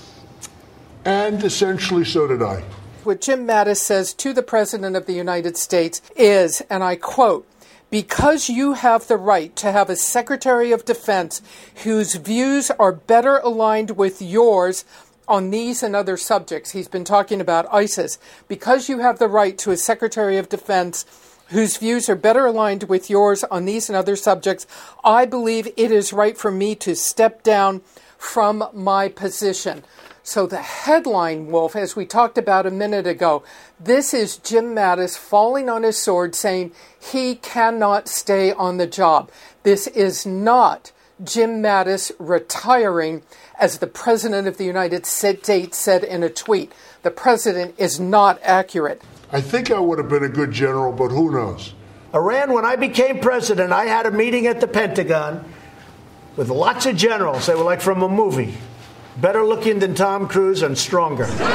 And essentially so did I. What Jim Mattis says to the President of the United States is, and I quote, because you have the right to have a Secretary of Defense whose views are better aligned with yours on these and other subjects. He's been talking about ISIS. Because you have the right to a Secretary of Defense whose views are better aligned with yours on these and other subjects, I believe it is right for me to step down from my position. So the headline, Wolf, as we talked about a minute ago, this is Jim Mattis falling on his sword saying he cannot stay on the job. This is not Jim Mattis retiring, as the President of the United States said in a tweet. The President is not accurate. I think I would have been a good general, but who knows? Iran, when I became president, I had a meeting at the Pentagon with lots of generals. They were like from a movie. Better looking than Tom Cruise and stronger. And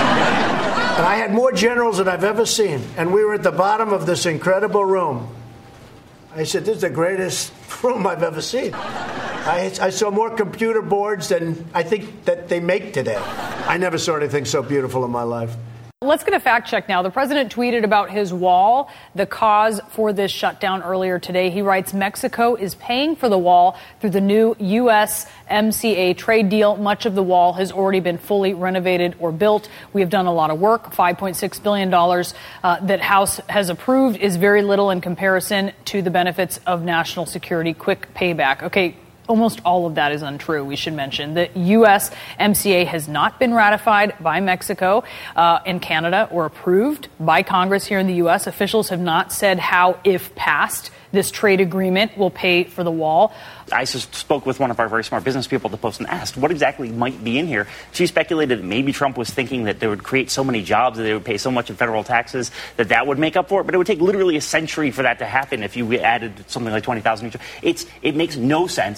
I had more generals than I've ever seen. And we were at the bottom of this incredible room. I said, this is the greatest room I've ever seen. I, I saw more computer boards than I think that they make today. I never saw anything so beautiful in my life. Let's get a fact check now. The president tweeted about his wall, the cause for this shutdown earlier today. He writes, Mexico is paying for the wall through the new U S M C A trade deal. Much of the wall has already been fully renovated or built. We have done a lot of work. five point six billion dollars uh, that House has approved is very little in comparison to the benefits of national security. Quick payback. Okay. Almost all of that is untrue, we should mention. The U S M C A has not been ratified by Mexico uh, and Canada or approved by Congress here in the U S. Officials have not said how, if passed, this trade agreement will pay for the wall. I spoke with one of our very smart business people at the Post and asked what exactly might be in here. She speculated that maybe Trump was thinking that they would create so many jobs, that they would pay so much in federal taxes, that that would make up for it. But it would take literally a century for that to happen if you added something like twenty thousand each. It's, it makes no sense.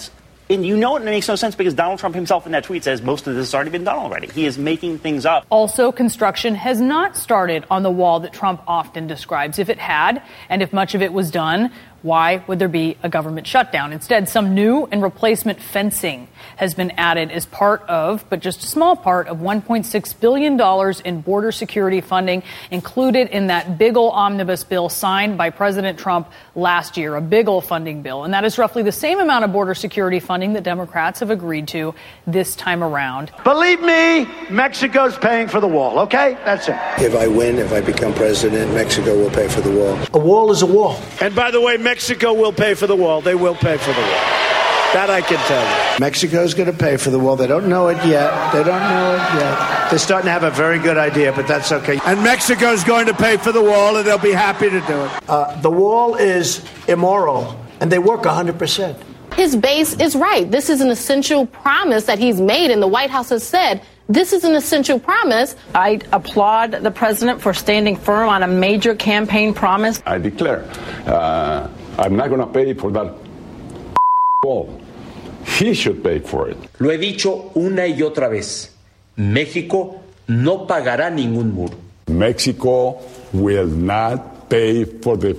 And you know it makes no sense because Donald Trump himself in that tweet says most of this has already been done already. He is making things up. Also, construction has not started on the wall that Trump often describes. If it had, and if much of it was done, why would there be a government shutdown? Instead, some new and replacement fencing has been added as part of, but just a small part of one point six billion dollars in border security funding included in that big ol' omnibus bill signed by President Trump last year, a big ol' funding bill. And that is roughly the same amount of border security funding that Democrats have agreed to this time around. Believe me, Mexico's paying for the wall, okay? That's it. If I win, if I become president, Mexico will pay for the wall. A wall is a wall. And by the way, Mexico will pay for the wall. They will pay for the wall. That I can tell you. Mexico's going to pay for the wall. They don't know it yet. They don't know it yet. They're starting to have a very good idea, but that's okay. And Mexico's going to pay for the wall, and they'll be happy to do it. Uh, the wall is immoral, and they work one hundred percent. His base is right. This is an essential promise that he's made, and the White House has said this is an essential promise. I applaud the president for standing firm on a major campaign promise. I declare, uh, I'm not going to pay for that wall. He should pay for it. Lo he dicho una y otra vez. México no pagará ningún muro. Mexico will not pay for the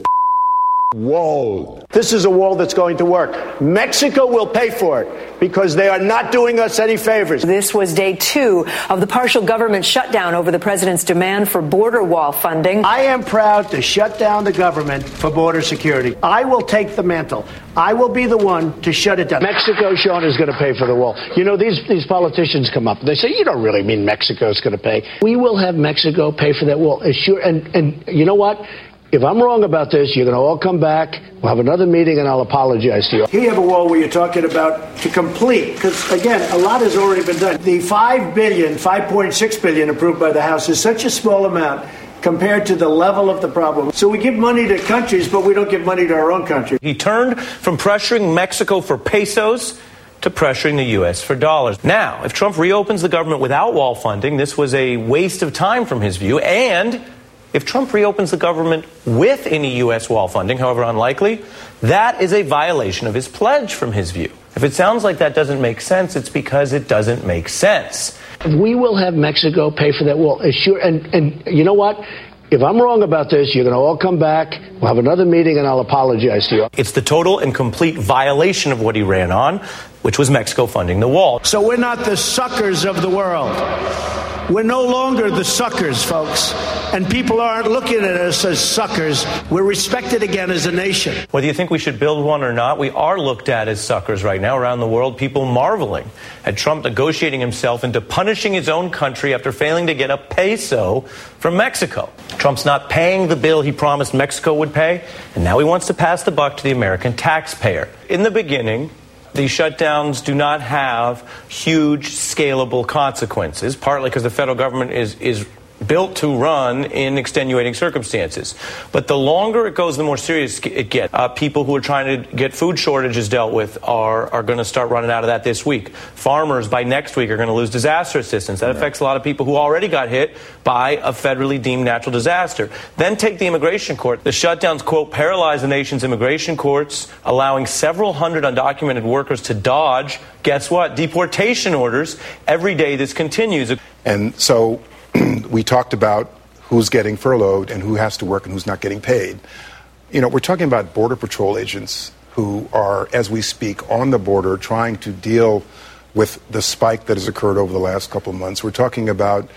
wall. This is a wall that's going to work. Mexico will pay for it because they are not doing us any favors. This was day two of the partial government shutdown over the president's demand for border wall funding. I am proud to shut down the government for border security. I will take the mantle. I will be the one to shut it down. Mexico, Sean, is going to pay for the wall. You know, these, these politicians come up. They say, you don't really mean Mexico's going to pay. We will have Mexico pay for that wall. Sure, and, and you know what? If I'm wrong about this, you're going to all come back. We'll have another meeting, and I'll apologize to you. Here you have a wall where you're talking about to complete, because, again, a lot has already been done. The five billion dollars, five point six billion dollars approved by the House is such a small amount compared to the level of the problem. So we give money to countries, but we don't give money to our own country. He turned from pressuring Mexico for pesos to pressuring the U S for dollars. Now, if Trump reopens the government without wall funding, this was a waste of time from his view, and if Trump reopens the government with any U S wall funding, however unlikely, that is a violation of his pledge from his view. If it sounds like that doesn't make sense, it's because it doesn't make sense. We will have Mexico pay for that wall. Sure, and, and you know what? If I'm wrong about this, you're going to all come back. We'll have another meeting, and I'll apologize to you. It's the total and complete violation of what he ran on, which was Mexico funding the wall. So we're not the suckers of the world. We're no longer the suckers, folks. And people aren't looking at us as suckers. We're respected again as a nation. Whether you think we should build one or not, we are looked at as suckers right now around the world, people marveling at Trump negotiating himself into punishing his own country after failing to get a peso from Mexico. Trump's not paying the bill he promised Mexico would pay, and now he wants to pass the buck to the American taxpayer. In the beginning, these shutdowns do not have huge, scalable consequences, partly because the federal government is, is built to run in extenuating circumstances. But the longer it goes, the more serious it gets. Uh, people who are trying to get food shortages dealt with are, are going to start running out of that this week. Farmers, by next week, are going to lose disaster assistance. That affects a lot of people who already got hit by a federally deemed natural disaster. Then take the immigration court. The shutdowns, quote, paralyze the nation's immigration courts, allowing several hundred undocumented workers to dodge, guess what, deportation orders. Every day this continues. And so we talked about who's getting furloughed and who has to work and who's not getting paid. You know, we're talking about Border Patrol agents who are, as we speak, on the border trying to deal with the spike that has occurred over the last couple of months. We're talking about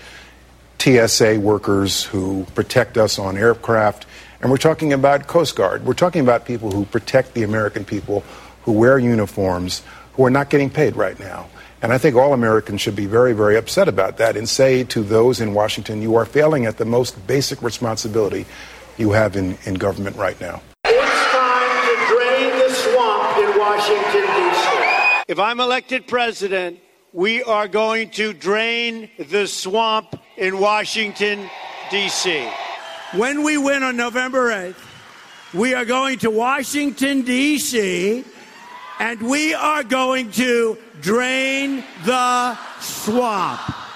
T S A workers who protect us on aircraft, and we're talking about Coast Guard. We're talking about people who protect the American people, who wear uniforms, who are not getting paid right now. And I think all Americans should be very, very upset about that and say to those in Washington, you are failing at the most basic responsibility you have in, in government right now. It's time to drain the swamp in Washington, D C. If I'm elected president, we are going to drain the swamp in Washington, D C. When we win on November eighth, we are going to Washington, D C, and we are going to drain the swamp.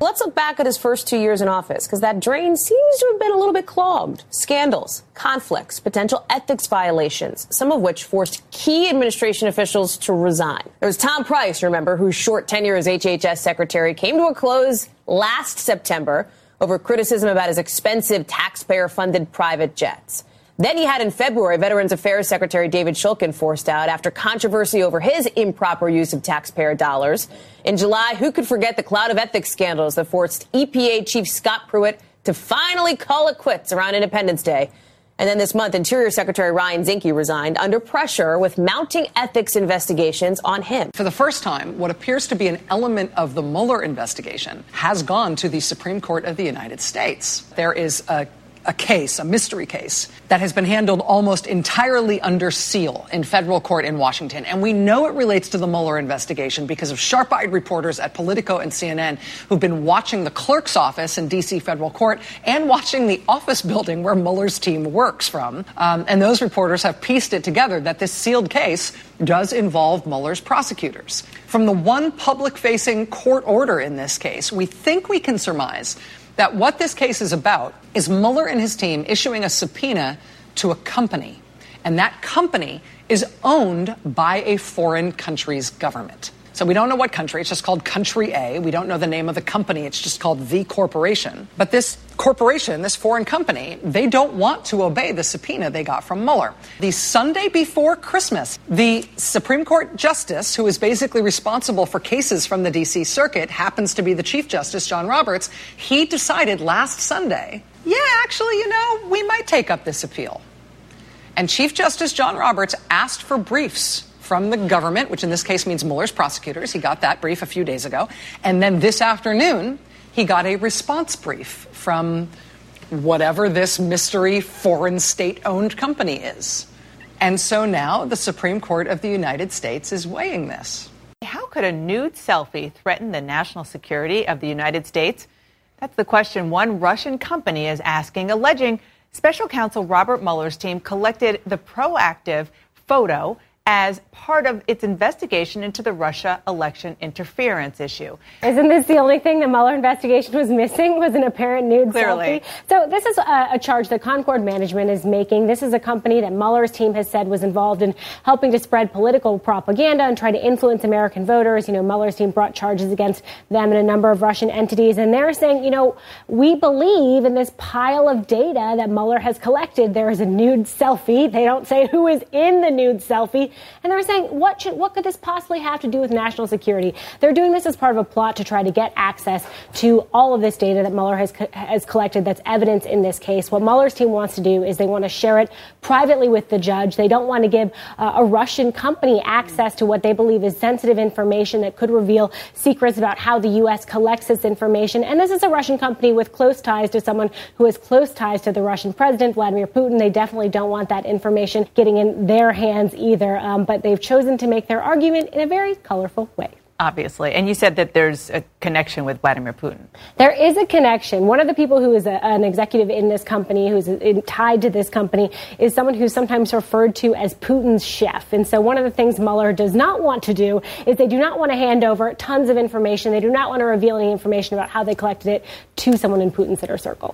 Let's look back at his first two years in office, because that drain seems to have been a little bit clogged. Scandals, conflicts, potential ethics violations, some of which forced key administration officials to resign. There was Tom Price, remember, whose short tenure as H H S secretary came to a close last September over criticism about his expensive taxpayer-funded private jets. Then he had in February Veterans Affairs Secretary David Shulkin forced out after controversy over his improper use of taxpayer dollars. In July, who could forget the cloud of ethics scandals that forced E P A Chief Scott Pruitt to finally call it quits around Independence Day? And then this month, Interior Secretary Ryan Zinke resigned under pressure with mounting ethics investigations on him. For the first time, what appears to be an element of the Mueller investigation has gone to the Supreme Court of the United States. There is a a case, a mystery case, that has been handled almost entirely under seal in federal court in Washington. And we know it relates to the Mueller investigation because of sharp-eyed reporters at Politico and C N N who've been watching the clerk's office in D C federal court and watching the office building where Mueller's team works from. Um, and those reporters have pieced it together that this sealed case does involve Mueller's prosecutors. From the one public-facing court order in this case, we think we can surmise that what this case is about is Mueller and his team issuing a subpoena to a company. And that company is owned by a foreign country's government. So we don't know what country. It's just called Country A. We don't know the name of the company. It's just called The Corporation. But this corporation, this foreign company, they don't want to obey the subpoena they got from Mueller. The Sunday before Christmas, the Supreme Court justice, who is basically responsible for cases from the D C Circuit, happens to be the Chief Justice, John Roberts. He decided last Sunday, yeah, actually, you know, we might take up this appeal. And Chief Justice John Roberts asked for briefs from the government, which in this case means Mueller's prosecutors. He got that brief a few days ago. And then this afternoon, he got a response brief from whatever this mystery foreign state-owned company is. And so now the Supreme Court of the United States is weighing this. How could a nude selfie threaten the national security of the United States? That's the question one Russian company is asking, alleging Special Counsel Robert Mueller's team collected the proactive photo as part of its investigation into the Russia election interference issue. Isn't this the only thing the Mueller investigation was missing, was an apparent nude Clearly. selfie? So this is a, a charge that Concord Management is making. This is a company that Mueller's team has said was involved in helping to spread political propaganda and try to influence American voters. You know, Mueller's team brought charges against them and a number of Russian entities. And they're saying, you know, we believe in this pile of data that Mueller has collected. There is a nude selfie. They don't say who is in the nude selfie. And they're saying, what should, what could this possibly have to do with national security? They're doing this as part of a plot to try to get access to all of this data that Mueller has, has collected that's evidence in this case. What Mueller's team wants to do is they want to share it privately with the judge. They don't want to give uh, a Russian company access to what they believe is sensitive information that could reveal secrets about how the U S collects this information. And this is a Russian company with close ties to someone who has close ties to the Russian president, Vladimir Putin. They definitely don't want that information getting in their hands either. Um, but they've chosen to make their argument in a very colorful way. Obviously. And you said that there's a connection with Vladimir Putin. There is a connection. One of the people who is a, an executive in this company, who's in, tied to this company, is someone who's sometimes referred to as Putin's chef. And so one of the things Mueller does not want to do is they do not want to hand over tons of information. They do not want to reveal any information about how they collected it to someone in Putin's inner circle.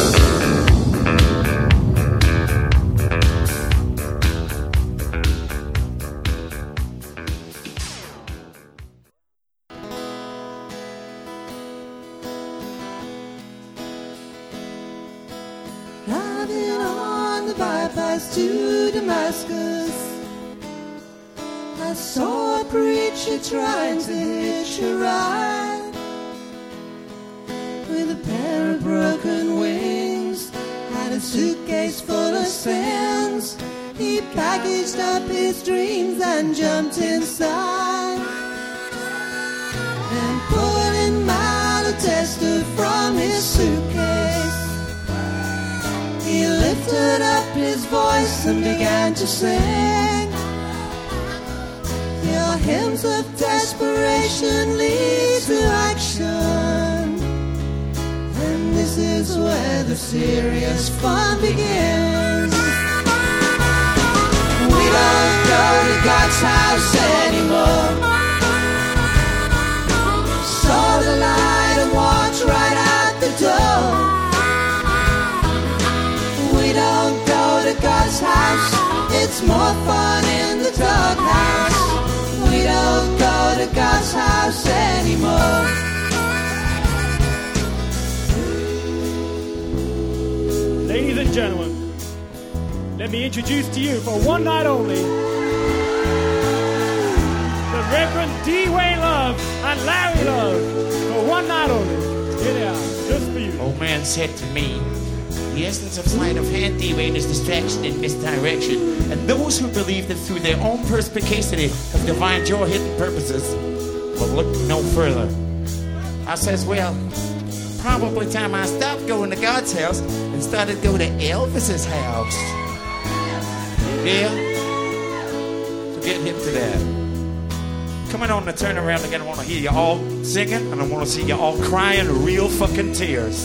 To Damascus, I saw a preacher trying to hitch a ride with a pair of broken wings, had a suitcase full of sins. He packaged up his dreams and jumped inside and pulling out a tester from his suitcase. He lifted up his voice and began to sing. Your hymns of desperation lead to action, and this is where the serious fun begins. We don't go to God's house anymore. Saw the light and watched It's more fun in the doghouse. We don't go to God's house anymore. Ladies and gentlemen, let me introduce to you for one night only the Reverend D. Wayne Love and Larry Love for one night only. Here they are, just for you. Old man said to me, the essence of sleight of hand, D-Wayne, is distraction and misdirection. And those who believe that through their own perspicacity have divined your hidden purposes will look no further. I says, well, probably time I stopped going to God's house and started going to Elvis's house. Yeah? So get hip to that. Coming on the turnaround again, I want to hear you all singing, and I want to see you all crying real fucking tears.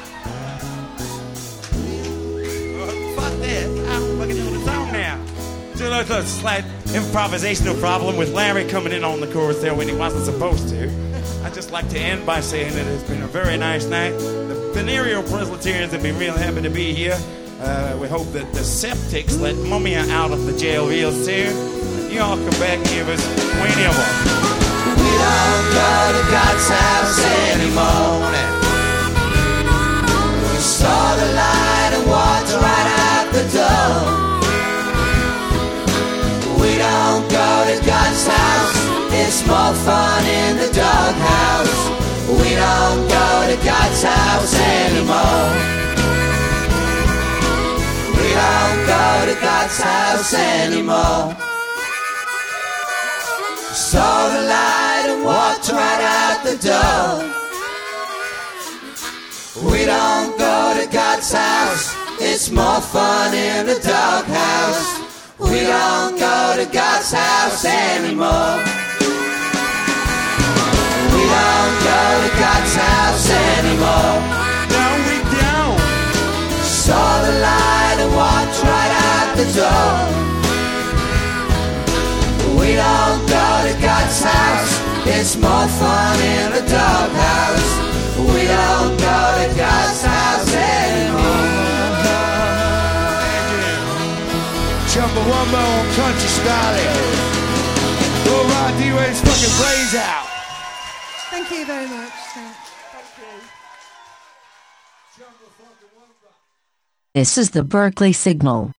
So there's a slight improvisational problem with Larry coming in on the chorus there when he wasn't supposed to. I'd just like to end by saying that it's been a very nice night. The venereal Presbyterians have been real happy to be here. Uh, we hope that the septics let Mumia out of the jail real soon. You all come back and give us twenty of them. We don't go to God's house anymore. We saw the light and walked right out the door. We don't go to God's house. It's more fun in the doghouse. We don't go to God's house anymore. We don't go to God's house anymore. Saw the light and walked right out the door. We don't go to God's house. It's more fun in the doghouse. We don't go to God's house anymore. We don't go to God's house anymore. No, we don't. Saw the light and walked right out the door. We don't go to God's house. It's more fun in the doghouse. We don't go to God's house anymore. Chumbawamba on Country Style. Go Rod D-Way's fucking brains out. Thank you very much. Thank you. This is the Berkeley Signal.